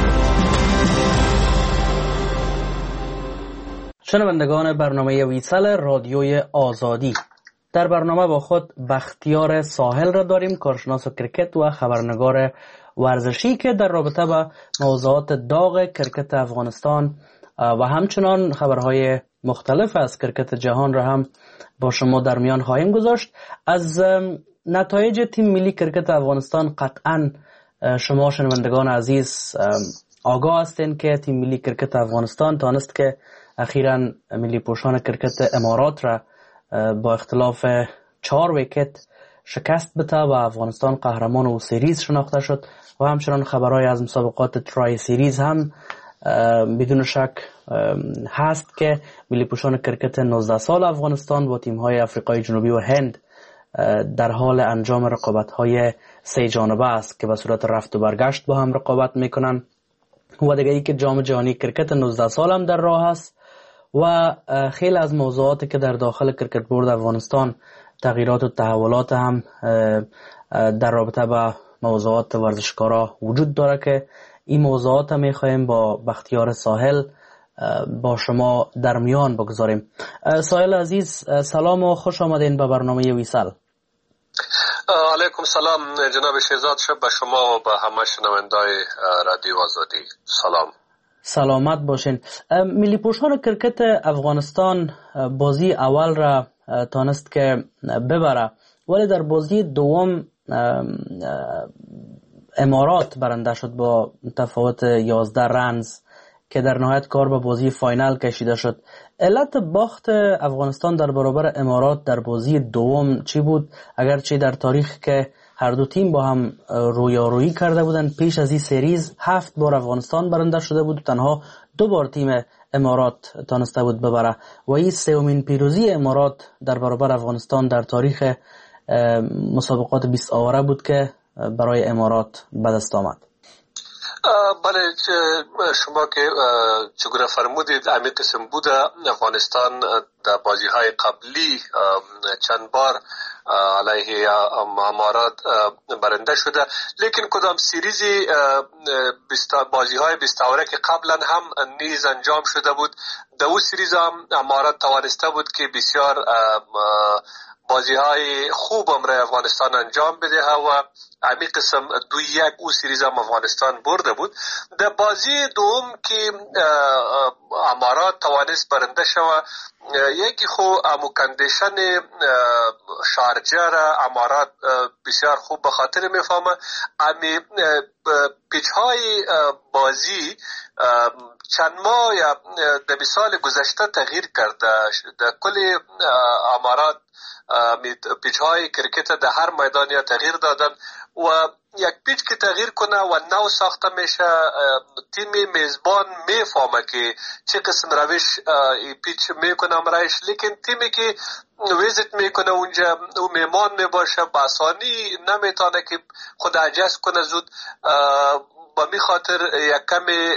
شنوندگان برنامه ویسل رادیوی آزادی، در برنامه با خود بختیار ساحل را داریم، کارشناس کرکت و خبرنگار ورزشی که در رابطه با موضوعات داغ کرکت افغانستان و همچنان خبرهای مختلف از کرکت جهان را هم با شما در میان خواهیم گذاشت. از نتایج تیم ملی کرکت افغانستان قطعا شما شنوندگان عزیز آگاه هستین که تیم ملی کرکت افغانستان تانست که اخیراً ملی پوشان کرکت امارات را با اختلاف چهار ویکت شکست بده و افغانستان قهرمان او سریز شناخته شد و همچنان خبرهای از مسابقات ترای سریز هم بدون شک هست که ملی پوشان کرکت نوزده سال افغانستان با تیم‌های آفریقای جنوبی و هند در حال انجام رقابت‌های سه جانبه است که به صورت رفت و برگشت با هم رقابت میکنن و دیگه ای که جام جهانی کرکت نوزده سال هم در راه است و خیلی از موضوعاتی که در داخل کرکت بورد افغانستان تغییرات و تحولات هم در رابطه با موضوعات ورزشکارا وجود داره که این موضوعات هم میخوایم با بختیار ساحل با شما در میان بگذاریم. ساحل عزیز سلام و خوش آمدین به برنامه ویسال. علیکم سلام جناب شهزاد، شب به شما و به همه شنوندای رادیو آزادی. سلام. سلامت باشین. ملی پوشان کرکت افغانستان بازی اول را تانست که ببره ولی در بازی دوم امارات برنده شد با تفاوت یازده رنز که در نهایت کار به بازی فاینال کشیده شد. علت باخت افغانستان در برابر امارات در بازی دوم چی بود؟ اگرچه در تاریخ که هر دو تیم با هم رویارویی کرده بودند، پیش از این سریز هفت بار افغانستان برنده شده بود و تنها دو بار تیم امارات تانسته بود ببره و این سومین پیروزی امارات در برابر افغانستان در تاریخ مسابقات بیست آوره بود که برای امارات به دست آمد. بله، شما که چگونه فرمودید همین قسم بوده. افغانستان در بازی های قبلی چند بار علیه امارات برنده شده، لیکن کدام سریزی بازی های بیست آوره که قبلا هم نیز انجام شده بود، در او سریز هم امارات توانسته بود که بسیار بازی های خوب هم را افغانستان انجام بده و همین قسم دو یک او سریز هم افغانستان برده بود. در بازی دوم که امارات توانست برنده شود، یکی خو امو کندیشن شارجه را امارات بسیار خوب به خاطر میفهمه. امی پیچ های بازی چند ماه یا در مثال گذشته تغییر کرده. در کل امارات پیچ های کرکت در هر میدان یا تغییر دادن و یک پیچ که تغییر کنه و نو ساخته میشه، تیم میزبان میفهمه که چه قسم روش پیچ میکنه امرایش، لیکن تیمی که ویزیت میکنه اونجا او میمان میباشه به آسانی نمیتونه که خود عجز کنه زود. با می خاطر یک کمی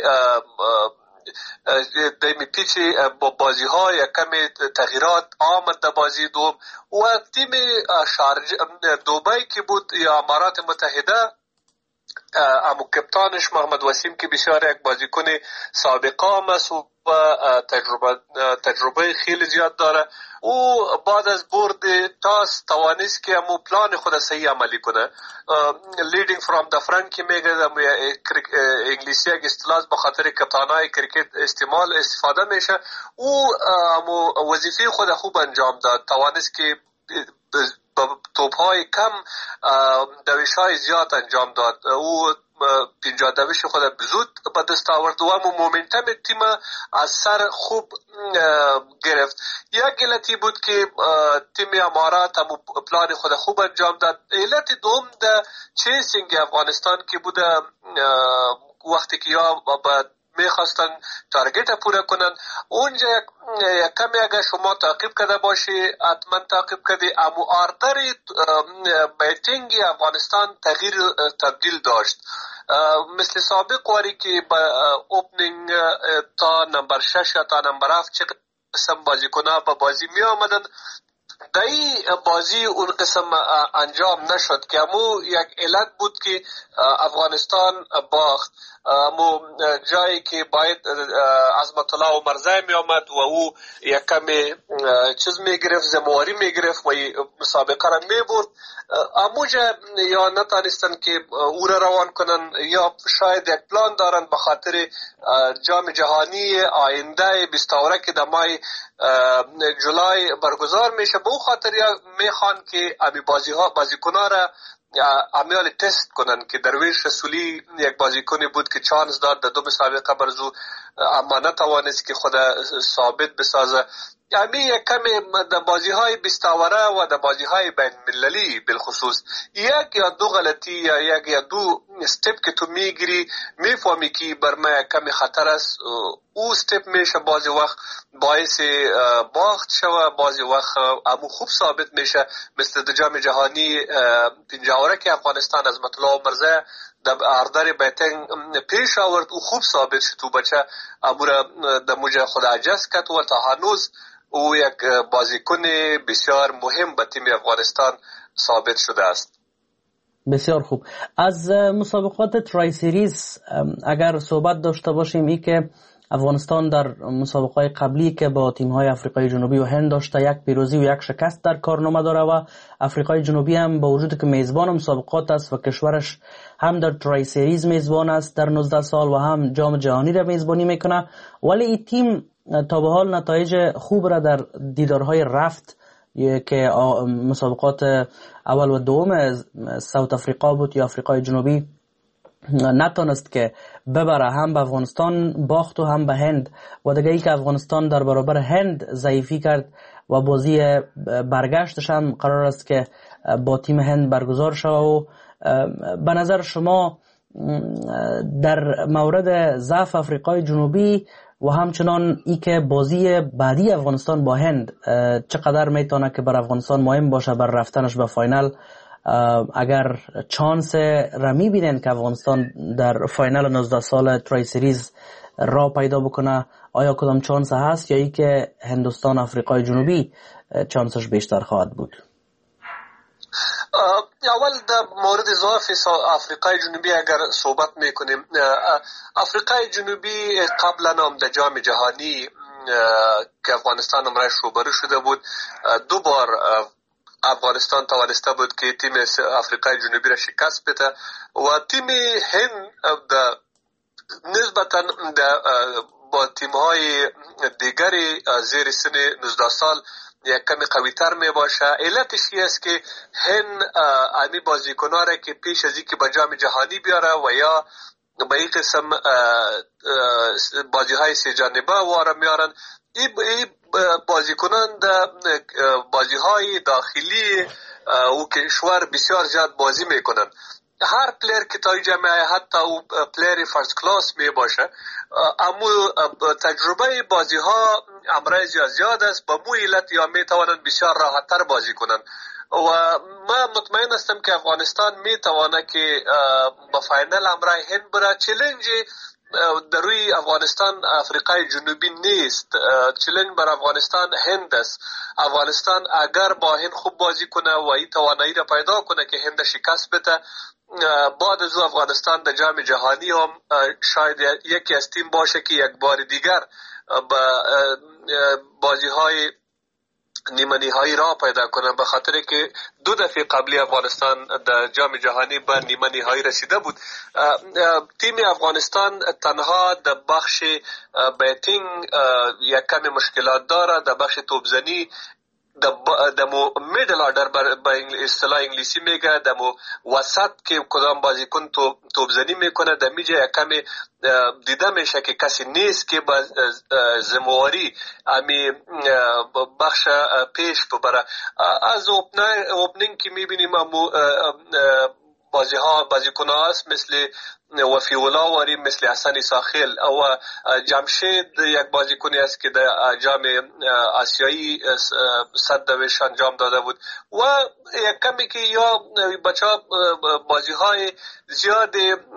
دیمی پیچی با بازی ها یک کمی تغییرات آمد در بازی دوم و تیم شارجه دوبای که بود یا امارات متحده، امو کپتانش محمد وسیم که بسیار یک بازیکن سابقه هم است و تجربه تجربه خیلی زیاد داره، او بعد از برد تاس توانست که امو پلان خود صحیح عملی کنه. لیدینگ فرام د فرنٹ که میگه انگلیسی یک اصطلاح به خاطر کپتانای کرکت استعمال استفاده میشه. او امو وظیفه خود خوب انجام داد، توانست که توپ های کم دویش های زیاد انجام داد. او پنجاه دویش خود زود به دست آورد و امو مومنتم تیم از سر خوب گرفت. یک علتی بود که تیم امارات امو پلان خود خوب انجام داد. علت دوم در چیسینگ افغانستان که بود، وقتی که یا میخواستن تارگت پورا کنن اونجا یک کمی اگر شما تعقیب کرده باشی حتما تعقیب کردی، امو آردر بیتینگ افغانستان تغییر تبدیل داشت. مثل سابق واری که با اوپنینگ تا نمبر شش یا تا نمبر هفت چه قسم بازی کنه با بازی می آمدن، در این بازی اون قسم انجام نشد که امو یک علت بود که افغانستان باخت. امو جایی که باید عظمت الله و مرزای می آمد و او یک کمی چیز می گرفت، زمواری می گرفت و مسابقه را می برد، امو جا یا نتانستن که او را روان کنن یا شاید یک پلان دارن به خاطر جام جهانی آینده بیست آوره که در ماه جولای برگزار میشه. به او خاطر یا میخوان که امی بازی ها بازیکن‌ها را امیال تست کنن که درویش رسولی یک بازیکنی بود که چانس داد در دو مسابقه برزو اما نتوانست که خود ثابت بسازه. یعنی یک کمی در بازی های بیستاوره و در بازی های بین مللی بالخصوص یک یا دو غلطی یا یک یا دو استپ که تو میگیری میفهمی که بر ما کمی خطر است، او استپ میشه بازی وقت باعث باخت شوه، بازی وقت امو خوب ثابت میشه. مثل در جام جهانی پنجاوره که افغانستان از مطلع مرزه در اردر بیتنگ پیش آورد، او خوب ثابت شد تو بچه امور در موجه خود عجز کت و تا هنوز او یک بازیکن بسیار مهم به تیم افغانستان ثابت شده است. بسیار خوب. از مسابقات ترای سیریز اگر صحبت داشته باشیم، ای که افغانستان در مسابقات قبلی که با تیم‌های آفریقای جنوبی و هند داشته یک پیروزی و یک شکست در کارنامه داره و آفریقای جنوبی هم با وجود که میزبان مسابقات است و کشورش هم در ترای سیریز میزبان است در نوزده سال و هم جام جهانی را میزبانی میکنه، ولی این تیم تا به حال نتایج خوب را در دیدارهای رفت که مسابقات اول و دوم ساوت افریقا بود یا آفریقای جنوبی نتونست که ببره، هم به افغانستان باخت و هم به هند، و دیگه ای که افغانستان در برابر هند ضعیفی کرد و بازی برگشتش هم قرار است که با تیم هند برگزار شود. و به نظر شما در مورد ضعف آفریقای جنوبی و همچنان ای که بازی بعدی افغانستان با هند چقدر میتونه که بر افغانستان مهم باشه بر رفتنش به فاینال، اگر چانس را میبینن که افغانستان در فاینال نوزده سال ترای سیریز را پیدا بکنه، آیا کدام چانس هست یا ای که هندوستان آفریقای جنوبی چانسش بیشتر خواهد بود؟ اول در مورد ضعف آفریقای جنوبی اگر صحبت میکنیم، آفریقای جنوبی قبلا هم در جام جهانی که افغانستان امرش روبرو شده بود، دو بار افغانستان توانسته بود که تیم آفریقای جنوبی را شکست بده و تیم هند در نسبتا با تیم های دیگری زیر سن نوزده سال یک کمی قوی تر می باشه. علتش این است که هند امی بازیکن‌ها را که پیش از اینکه به جام جهانی بیاره و یا به این قسم بازی های سه جانبه وارا میارن، این بازیکنان در بازی های داخلی او کشور بسیار زیاد بازی میکنن. هر پلیر که تا اینجا میایه، حتی او پلیر فرست کلاس می باشه، اما تجربه بازی ها امرای زیاد زیاد است، با مو علت یا می توانند بسیار راحت تر بازی کنن و ما مطمئن هستم که افغانستان می توانه که با فاینال امرای هند بره. چلنج در روی افغانستان آفریقای جنوبی نیست، چلنج بر افغانستان هند است. افغانستان اگر با هند خوب بازی کنه و این توانایی را پیدا کنه که هند شکست بده، بعد از افغانستان در جام جهانی هم شاید یکی از تیم باشه که یک بار دیگر با بازی های نیمه نهایی را پیدا کنه، به خاطر که دو دفعه قبلی افغانستان در جام جهانی به نیمه نهایی رسیده بود. تیم افغانستان تنها در بخش بیتینگ یک کمی مشکلات داره، در بخش توپزنی دمو میدل آردر به اصطلاح انگلیسی میگه، دمو وسط که کدام بازیکن توپزنی میکنه، دمیجه یک کمی دیده میشه که کسی نیست که با زمواری امی بخش پیش ببره. از اوپنینگ که میبینیم امو بازی ها بازیکن ها است مثل وفی ولاواری، مثل حسن ساخیل و جمشید یک بازیکنی است که در جام آسیایی صد دویش انجام داده بود و یک کمی که یا بچه ها بازی های زیاد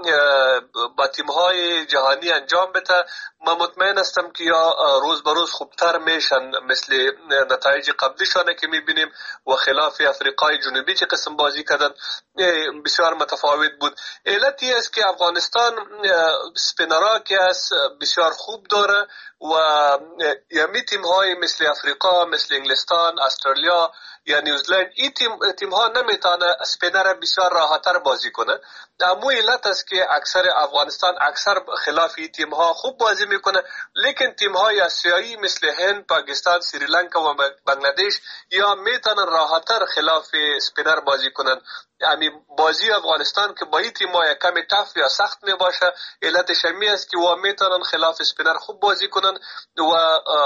با تیم های جهانی انجام بده، من مطمئن هستم که یا روز به روز خوبتر میشن، مثل نتایج قبلیشانه که میبینیم و خلاف افریقای جنوبی که قسم بازی کردن بسیار متفاوت بود. علتی است که افغانستان سپینرها که است بسیار خوب داره و یمی تیم های مثل افریقا، مثل انگلستان، استرالیا یا نیوزلند، این تیم, تیم ها نمیتونه سپینر بسیار راحتر بازی کنه. امو علت است که اکثر افغانستان اکثر خلاف این تیم ها خوب بازی میکنه. لیکن تیم های آسیایی مثل هند، پاکستان، سریلانکا و بنگلادش یا میتونن راحتر خلاف اسپینر بازی کنن. یعنی بازی افغانستان که با این تیم های کمی تف یا سخت می باشه، علتش همی است که و میتونن خلاف اسپینر خوب بازی کنن و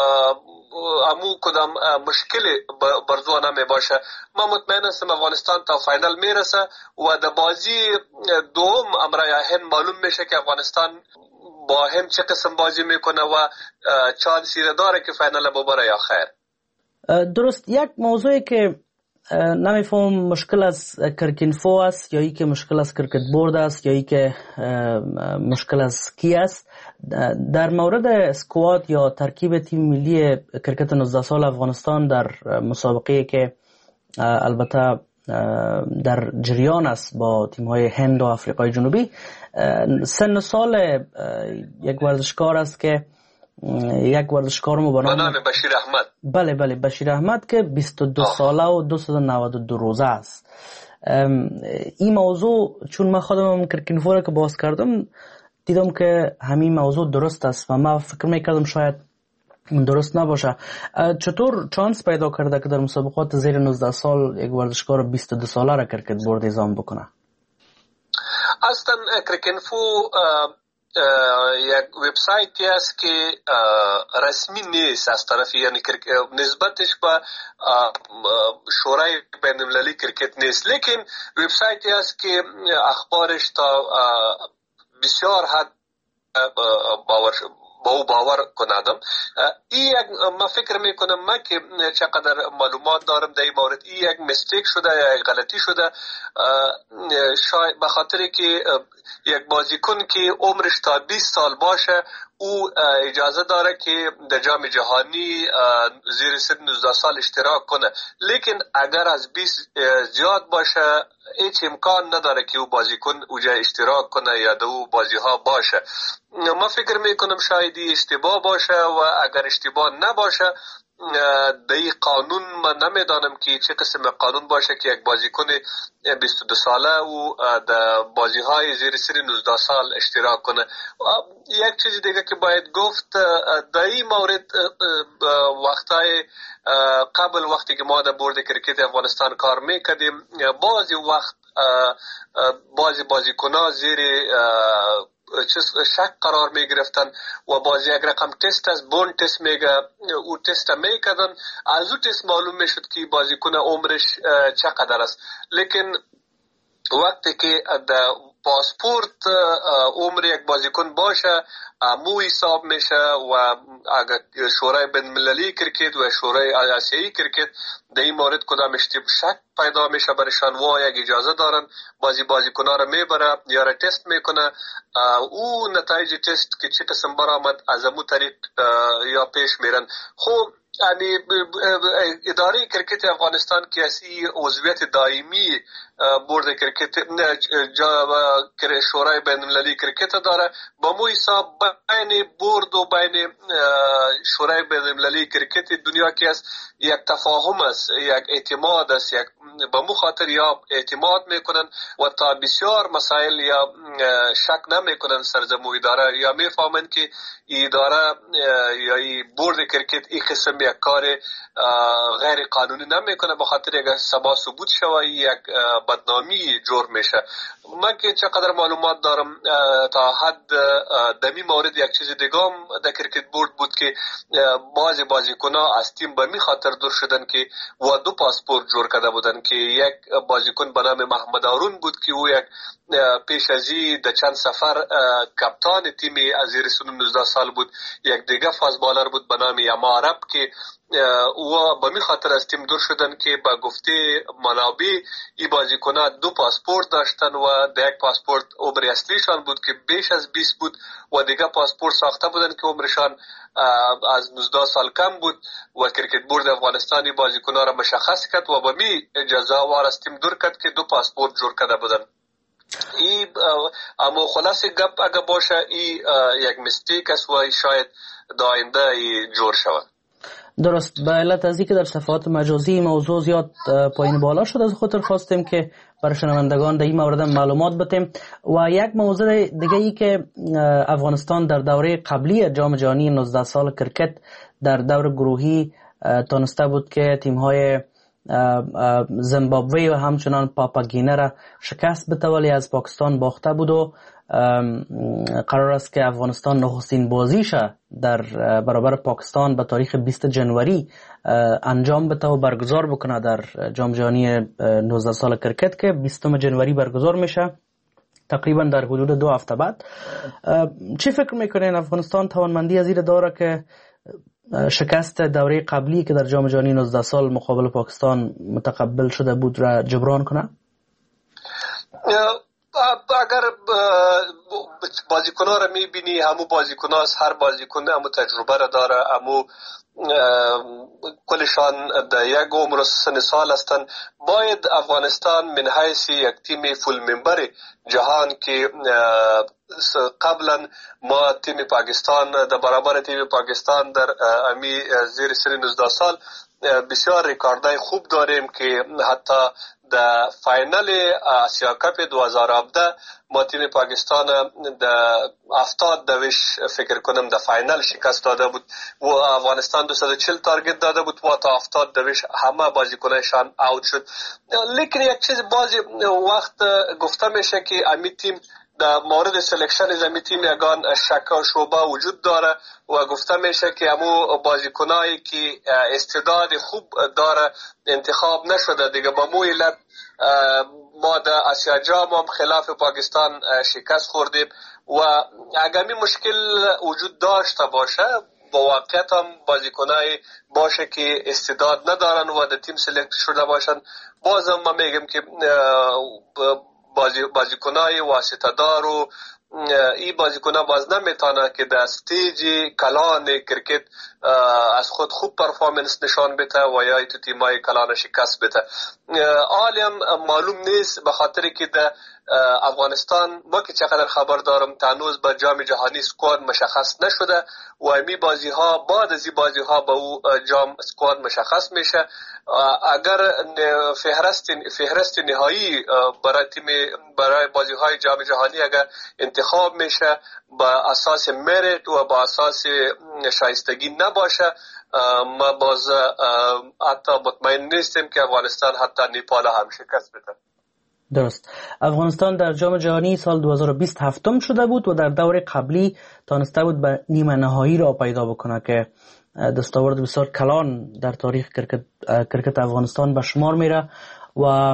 امو کدام مشکل برزو نمی باشه. ما مطمئن هستم افغانستان تا فاینال میرسه و در بازی دوم امرای هند معلوم میشه که افغانستان با هند چه قسم بازی میکنه و چانسی داره که فاینال ببره یا خیر. درست. یک موضوعی که نمیفهم مشکل از کرکینفو است یا ای که مشکل از کرکت بورد است یا ای که مشکل از کی است. در مورد اسکواد یا ترکیب تیم ملی کرکت نوزده سال افغانستان در مسابقه که البته در جریان است با تیم‌های هند و آفریقای جنوبی، سن سال یک ورزشکار است که یک ورزشکار ما به نام بشیر احمد. بله بله بشیر احمد که بیست و دو ساله و دویست و نود و دو روزه است. این موضوع چون من خودم کرکینفو را که باز کردم دیدم که همین موضوع درست است و من فکر میکردم شاید درست نباشه. چطور چانس پیدا کرده که در مسابقات زیر نوزده سال یک ورزشکار بیست و دو ساله را کرکت بورد اعزام بکنه؟ اصلا کرکینفو یک وبسایتی است که رسمی نیست از طرف، یعنی نسبتش به شورای بین المللی کرکت نیست، لیکن وبسایتی است که اخبارش تا بسیار حد باور با او باور کنادم. این یک ما فکر میکنم من که چقدر معلومات دارم در این مورد، این یک مستیک شده یا یک غلطی شده، شاید به خاطر که یک بازیکن که عمرش تا بیست سال باشه او اجازه داره که در جام جهانی زیر سن نوزده سال اشتراک کنه، لیکن اگر از بیست زیاد باشه هیچ امکان نداره که او بازیکن اوجا اشتراک کنه یا در او بازی ها باشه. ما فکر میکنم شاید اشتباه باشه و اگر اشتباه نباشه در این قانون من نمیدانم که چه قسم قانون باشه که یک بازیکن بیست و دو ساله و در بازی های زیر سن نوزده سال اشتراک کنه. یک چیز دیگه که باید گفت در این مورد، وقتای قبل وقتی که ما در بورد کرکت افغانستان کار میکردیم بعضی وقت بعضی بازیکن‌ها زیر شک قرار می گرفتن و بازی یک رقم تست از بون تست میگه او تست میکردن، از او تست معلوم میشد که بازیکن عمرش چقدر است، لیکن وقتی که در پاسپورت عمر یک بازیکن باشه مو حساب میشه و اگر شورای بین المللی کرکت و شورای آسیایی کرکت در این مورد کدام اشتباه شک پیدا میشه برشان و یک اجازه دارن بازی بازیکن‌ها رو میبره یا را تست میکنه، او نتایج تست که چه قسم برآمد از امو طریق یا پیش میرن. خب یعنی اداره کرکت افغانستان که اسی عضویت دائمی بورد کرکت شورای بین المللی کرکت داره، با مو حساب بین بورد و بین شورای بین المللی کرکت دنیا که است یک تفاهم است، یک اعتماد است، یک با مو خاطر یا اعتماد میکنن و تا بسیار مسائل یا شک نمیکنن سرزمو اداره یا میفهمن که اداره یا ای بورد کرکت این قسم یک کار غیر قانونی نمیکنه، به خاطر یک سبا ثبوت شوه یک بدنامی جور میشه. من که چقدر معلومات دارم تا حد دمی مورد یک چیز دیگه هم در کرکت بورد بود که بعضی بازیکن‌ها از تیم به می خاطر دور شدن که و دو پاسپورت جور کرده بودن که یک بازیکن به نام محمد هارون بود که او یک پیش ازی در چند سفر کپتان تیم از زیر سن نوزده سال بود، یک دیگه فاست بالر بود به نام یما عرب که و به می خاطر از تیم دور شدن که با گفته منابع ای بازیکن‌ها دو پاسپورت داشتن و در یک پاسپورت عمر اصلیشان بود که بیش از بیست بود و دیگه پاسپورت ساخته بودن که عمرشان از نوزده سال کم بود و کرکت بورد افغانستانی بازیکن‌ها را مشخص کرد و به می اجازه وار از تیم دور کرد که دو پاسپورت جور کرده بودن. ای اما خلاص گپ اگه باشه ای یک مستیک است و ای شاید دا آینده ای جور شود. درست. به علت از اینکه در صفحات مجازی موضوع زیاد پایین بالا شد، از خاطر خواستیم که برای شنوندگان در این مورد معلومات بدیم. و یک موضوع دیگه ای که افغانستان در دوره قبلی جام جهانی نوزده سال کرکت در دور گروهی تانسته بود که تیم‌های زیمبابوه و همچنان پاپاگینه را شکست بده، ولی از پاکستان باخته بود و قرار است که افغانستان نخستین بازیش در برابر پاکستان به تاریخ بیست جنوری انجام بده و برگزار بکنه در جام جهانی نوزده سال کرکت که بیستم جنوری برگزار میشه، تقریبا در حدود دو هفته بعد. چی فکر میکنین افغانستان توانمندی از این داره که شکست دوره قبلی که در جام جهانی نوزده سال مقابل پاکستان متقبل شده بود را جبران کنه؟ اگر بازیکن‌ها را می‌بینی، همو بازیکن‌ها از هر بازیکن همو تجربه را داره، همو کلشان در یک عمر و سن سال هستند. باید افغانستان من حیث یک تیم فول ممبر جهان که قبلا ما تیم پاکستان در برابر تیم پاکستان در امی زیر سن نوزده سال بسیار ریکاردای خوب داریم که حتی در فاینال آسیا کپ دو هزار و هفده ما تیم پاکستان در هفتاد دویش فکر کنم در فاینال شکست داده بود و افغانستان دویست و چهل تارگت داده بود و تا هفتاد دویش همه بازیکنانشان اوت شد. لیکن یک چیز بازی وقت گفته میشه که امی تیم در مورد سلکشن زمی تیم یگان شک و شبه وجود داره و گفته میشه که همو بازیکنایی که استعداد خوب داره انتخاب نشده دیگه. با مو علت ما در آسیا جام هم خلاف پاکستان شکست خوردیم و اگر می مشکل وجود داشته باشه با واقعیت هم بازیکنای باشه که استعداد ندارن و در تیم سلکت شده باشن، بازم ما میگم که بازی بازیکنای واسطه دار و این بازیکن‌ها باز نمیتونه که در استیج کلان کرکت از خود خوب پرفورمنس نشان بده و یا تو تیمای کلان شکست بده. عالم معلوم نیست به خاطر که در افغانستان ما که چقدر خبر دارم تنوز به جام جهانی سکواد مشخص نشده و امی بازی ها بعد از این بازی ها به او جام سکواد مشخص میشه. اگر فهرست فهرست نهایی برای تیم برای بازی های جام جهانی اگر انتخاب میشه با اساس مریت و با اساس شایستگی نباشه، ما باز حتی مطمئن نیستیم که افغانستان حتی نیپال هم شکست بده. درست. افغانستان در جام جهانی سال دو هزار و بیست هفتم شده بود و در دور قبلی تانسته بود به نیمه نهایی را پیدا بکنه که دستاورد بسیار کلان در تاریخ کرکت, کرکت افغانستان به شمار میره. و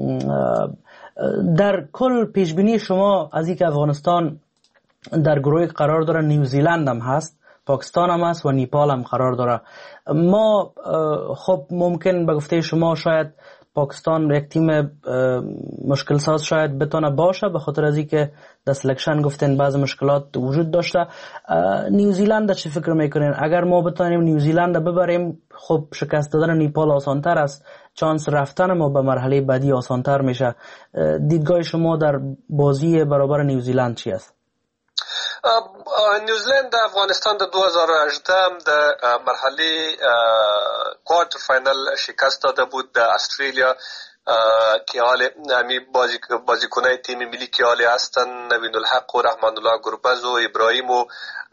در کل پیشبینی شما از اینکه افغانستان در گروه قرار داره، نیوزیلند هم هست، پاکستان هم هست و نیپال هم قرار داره، ما خب ممکن به گفته شما شاید پاکستان یک تیم مشکل ساز شاید بتونه باشه به خاطر از اینکه در سلکشن گفتن بعض مشکلات وجود داشته. نیوزیلند چه فکر میکنین؟ اگر ما بتونیم نیوزیلند ببریم خب شکست دادن نیپال آسانتر است، چانس رفتن ما به مرحله بعدی آسانتر میشه. دیدگاه شما در بازی برابر نیوزیلند چی است؟ نیوزیلند افغانستان در دو هزار و هجده در مرحله کوارتر فاینال شکست داده بود در استرالیا که حال همی بازی بازیکنای تیم ملی که حالی هستن نوین الحق و رحمان الله گربز و ابراهیم و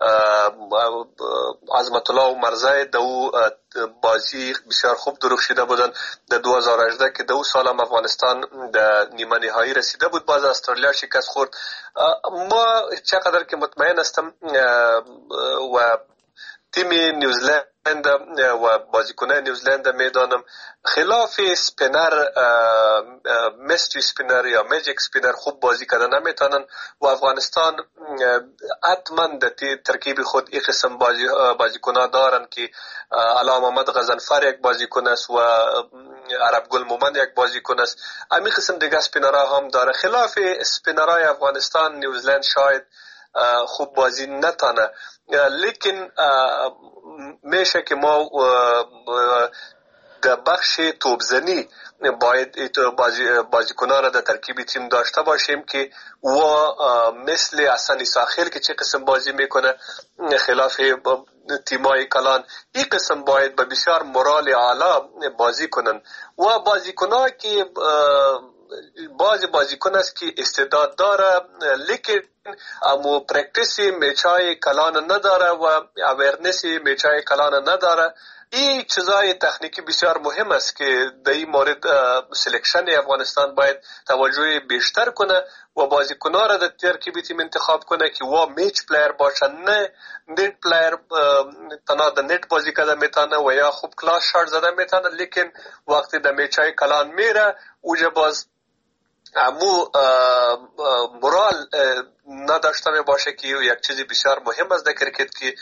عظمت الله و مرزای دو بازی بسیار خوب درخشیده بودن در دو هزار و هجده که دو سال هم افغانستان در نیمه نهایی رسیده بود، باز استرالیا شکست خورد. ما چقدر که مطمئن هستم و تیم نیوزیلند و بازیکنان نیوزیلند میدانم خلاف سپینر مستری سپینر یا میجیک سپینر خوب بازی کردن نمیتونن و افغانستان حتما در ترکیب خود این قسم بازی بازیکنان دارن که علام محمد غضنفر یک بازیکن است و عرب گل مومن یک بازیکن است. همین قسم دیگه سپینرها هم داره. خلاف سپینرهای افغانستان نیوزیلند شاید خوب بازی نتانه، لیکن میشه که ما در بخش توپزنی باید بازی بازیکنان را در ترکیب تیم داشته باشیم که و مثل حسن عیسی خیل که چه قسم بازی میکنه خلاف تیمای کلان این قسم باید به بسیار مورال اعلی بازی کنن و بازیکن‌ها که بعضی بازیکن است که استعداد داره لیکن امو پرکتیس میچای کلان نداره و اویرنس میچای کلان نداره. این چیزای تکنیکی بسیار مهم است که در این مورد سلکشن افغانستان باید توجه بیشتر کنه و بازیکن‌ها را در ترکیب تیم انتخاب کنه که وا میچ پلیر باشن، نه نت پلیر تنها در نت بازی کرده میتونه و یا خوب کلاس شات زده میتونه لیکن وقتی در میچای کلان میره اوجه باز امو مورال نداشته باشه که یک چیزی بسیار مهم است در کرکت که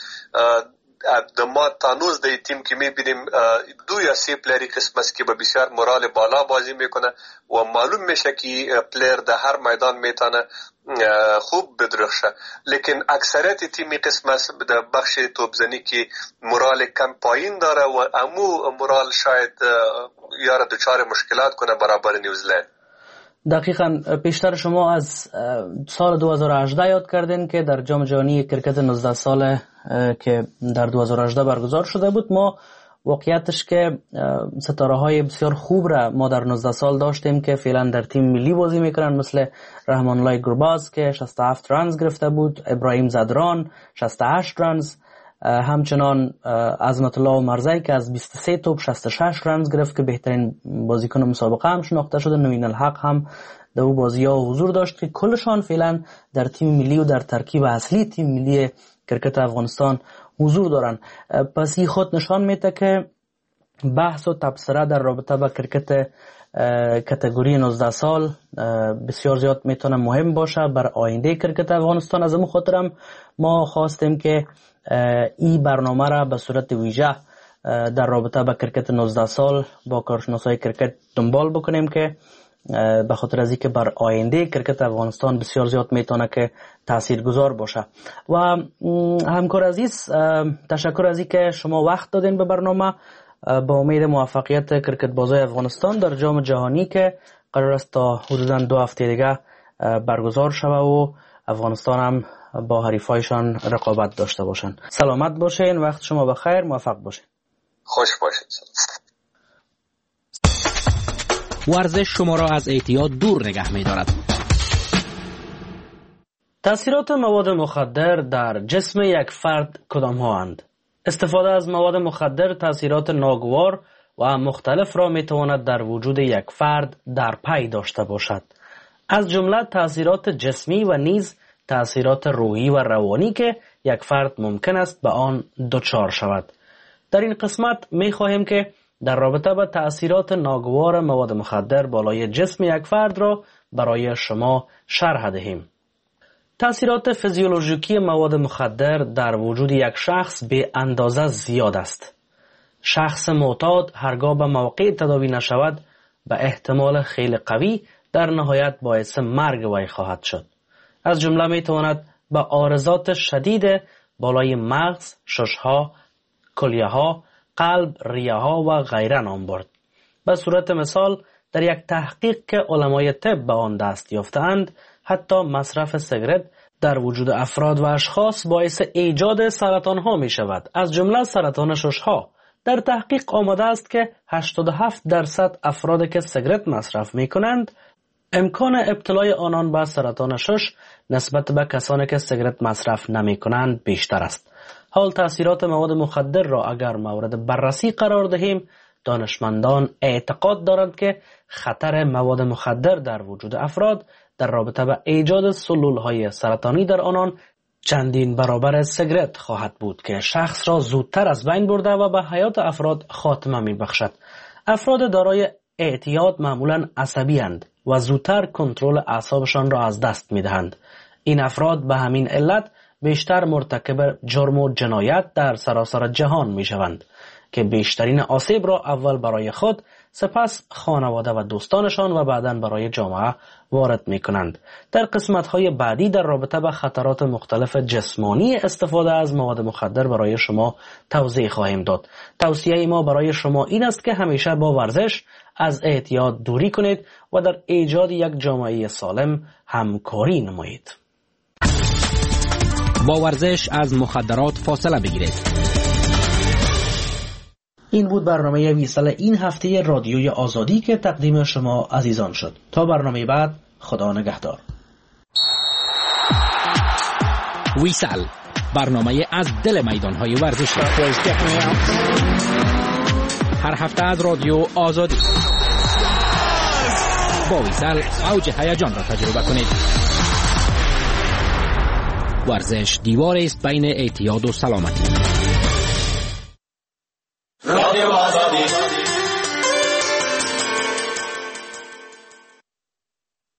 ما تانوز در تیم که میبینیم دو یا سه پلیری قسم است که به بسیار مورال بالا بازی میکنه و معلوم میشه که پلیر در هر میدان میتونه خوب بدرخشه، لیکن اکثریت تیمی قسم است در بخش توپزنی که مورال کم پایین داره و امو مورال شاید یار دچار مشکلات کنه برابر نیوزلند. دقیقاً پیشتر شما از سال دو هزار و هجده یاد کردین که در جام جهانی کرکت نوزده ساله که در دو هزار و هجده برگزار شده بود، ما واقعیتش که ستاره های بسیار خوب را ما در نوزده سال داشتیم که فعلا در تیم ملی بازی میکنن، مثل رحمان الله گرباز که شصت و هفت رنز گرفته بود، ابراهیم زدران شصت و هشت رنز، همچنان عظمت الله مرزی که از بیست و سه توپ شصت و شش رنز گرفت که بهترین بازیکن مسابقه هم شناخته شده. نوین الحق هم در اون بازی‌ها حضور داشت که کلشان فعلا در تیم ملی و در ترکیب اصلی تیم ملی کرکت افغانستان حضور دارن. پس این خود نشان میده که بحث و تبصره در رابطه با کرکت کاتگوری نوزده سال بسیار زیاد میتونه مهم باشه بر آینده کرکت افغانستان. از اون خاطرم ما خواستیم که این برنامه را به صورت ویژه در رابطه با کرکت نوزده سال با کارشناسای کرکت دنبال بکنیم که به خاطر از اینکه بر آینده کرکت افغانستان بسیار زیاد میتونه که تاثیرگذار باشه. و همکار عزیز، تشکر از اینکه شما وقت دادین به برنامه. با امید موفقیت کرکت بازای افغانستان در جام جهانی که قرار است تا حدوداً دو هفته دیگه برگزار شود و افغانستان هم با حریفایشان رقابت داشته باشن. سلامت باشین، وقت شما بخیر، موفق باشین. خوش باشین. ورزش شما را از اعتیاد دور نگه می دارد. تأثیرات مواد مخدر در جسم یک فرد کدام ها اند؟ استفاده از مواد مخدر تأثیرات ناگوار و مختلف را می تواند در وجود یک فرد در پی داشته باشد. از جمله تأثیرات جسمی و نیز تأثیرات روحی و روانی که یک فرد ممکن است به آن دچار شود. در این قسمت می خواهیم که در رابطه با تأثیرات ناگوار مواد مخدر بالای جسم یک فرد را برای شما شرح دهیم. تأثیرات فیزیولوژیکی مواد مخدر در وجود یک شخص به اندازه زیاد است. شخص معتاد هرگاه به موقع تداوی نشود به احتمال خیلی قوی در نهایت باعث مرگ وی خواهد شد. از جمله می تواند به عارضات شدید بالای مغز، ششها، کلیه ها، قلب، ریه ها و غیره نام برد. به صورت مثال در یک تحقیق که علمای طب به آن دست یافتند، حتی مصرف سیگارت در وجود افراد و اشخاص باعث ایجاد سرطان ها می شود، از جمله سرطان ششها. در تحقیق آمده است که هشتاد و هفت درصد افرادی که سیگارت مصرف می کنند امکان ابتلای آنان به سرطان شش نسبت به کسانی که سیگارت مصرف نمی کنند بیشتر است. حال تأثیرات مواد مخدر را اگر مورد بررسی قرار دهیم، دانشمندان اعتقاد دارند که خطر مواد مخدر در وجود افراد در رابطه با ایجاد سلولهای سرطانی در آنان چندین برابر سیگارت خواهد بود که شخص را زودتر از بین برده و به حیات افراد خاتمه می بخشد. افراد دارای اعتیاد معمولاً عصبی اند و زودتر کنترل اعصابشان را از دست می دهند. این افراد به همین علت بیشتر مرتکب جرم و جنایت در سراسر جهان می شوند که بیشترین آسیب را اول برای خود، سپس خانواده و دوستانشان و بعداً برای جامعه وارد می کنند. در قسمت های بعدی در رابطه با خطرات مختلف جسمانی استفاده از مواد مخدر برای شما توضیح خواهیم داد. توصیه ما برای شما این است که همیشه با ورزش از اعتیاد دوری کنید و در ایجاد یک جامعه سالم همکاری نمایید. با ورزش از مخدرات فاصله بگیرید. این بود برنامه ویسال این هفته رادیوی آزادی که تقدیم شما عزیزان شد. تا برنامه بعد، خدا نگهدار. ویسال، برنامه از دل میدانهای ورزشی. هر هفته از رادیو آزادی. با ویسال اوج هیجان را تجربه کنید. ورزش دیواری است بین اعتیاد و سلامتی.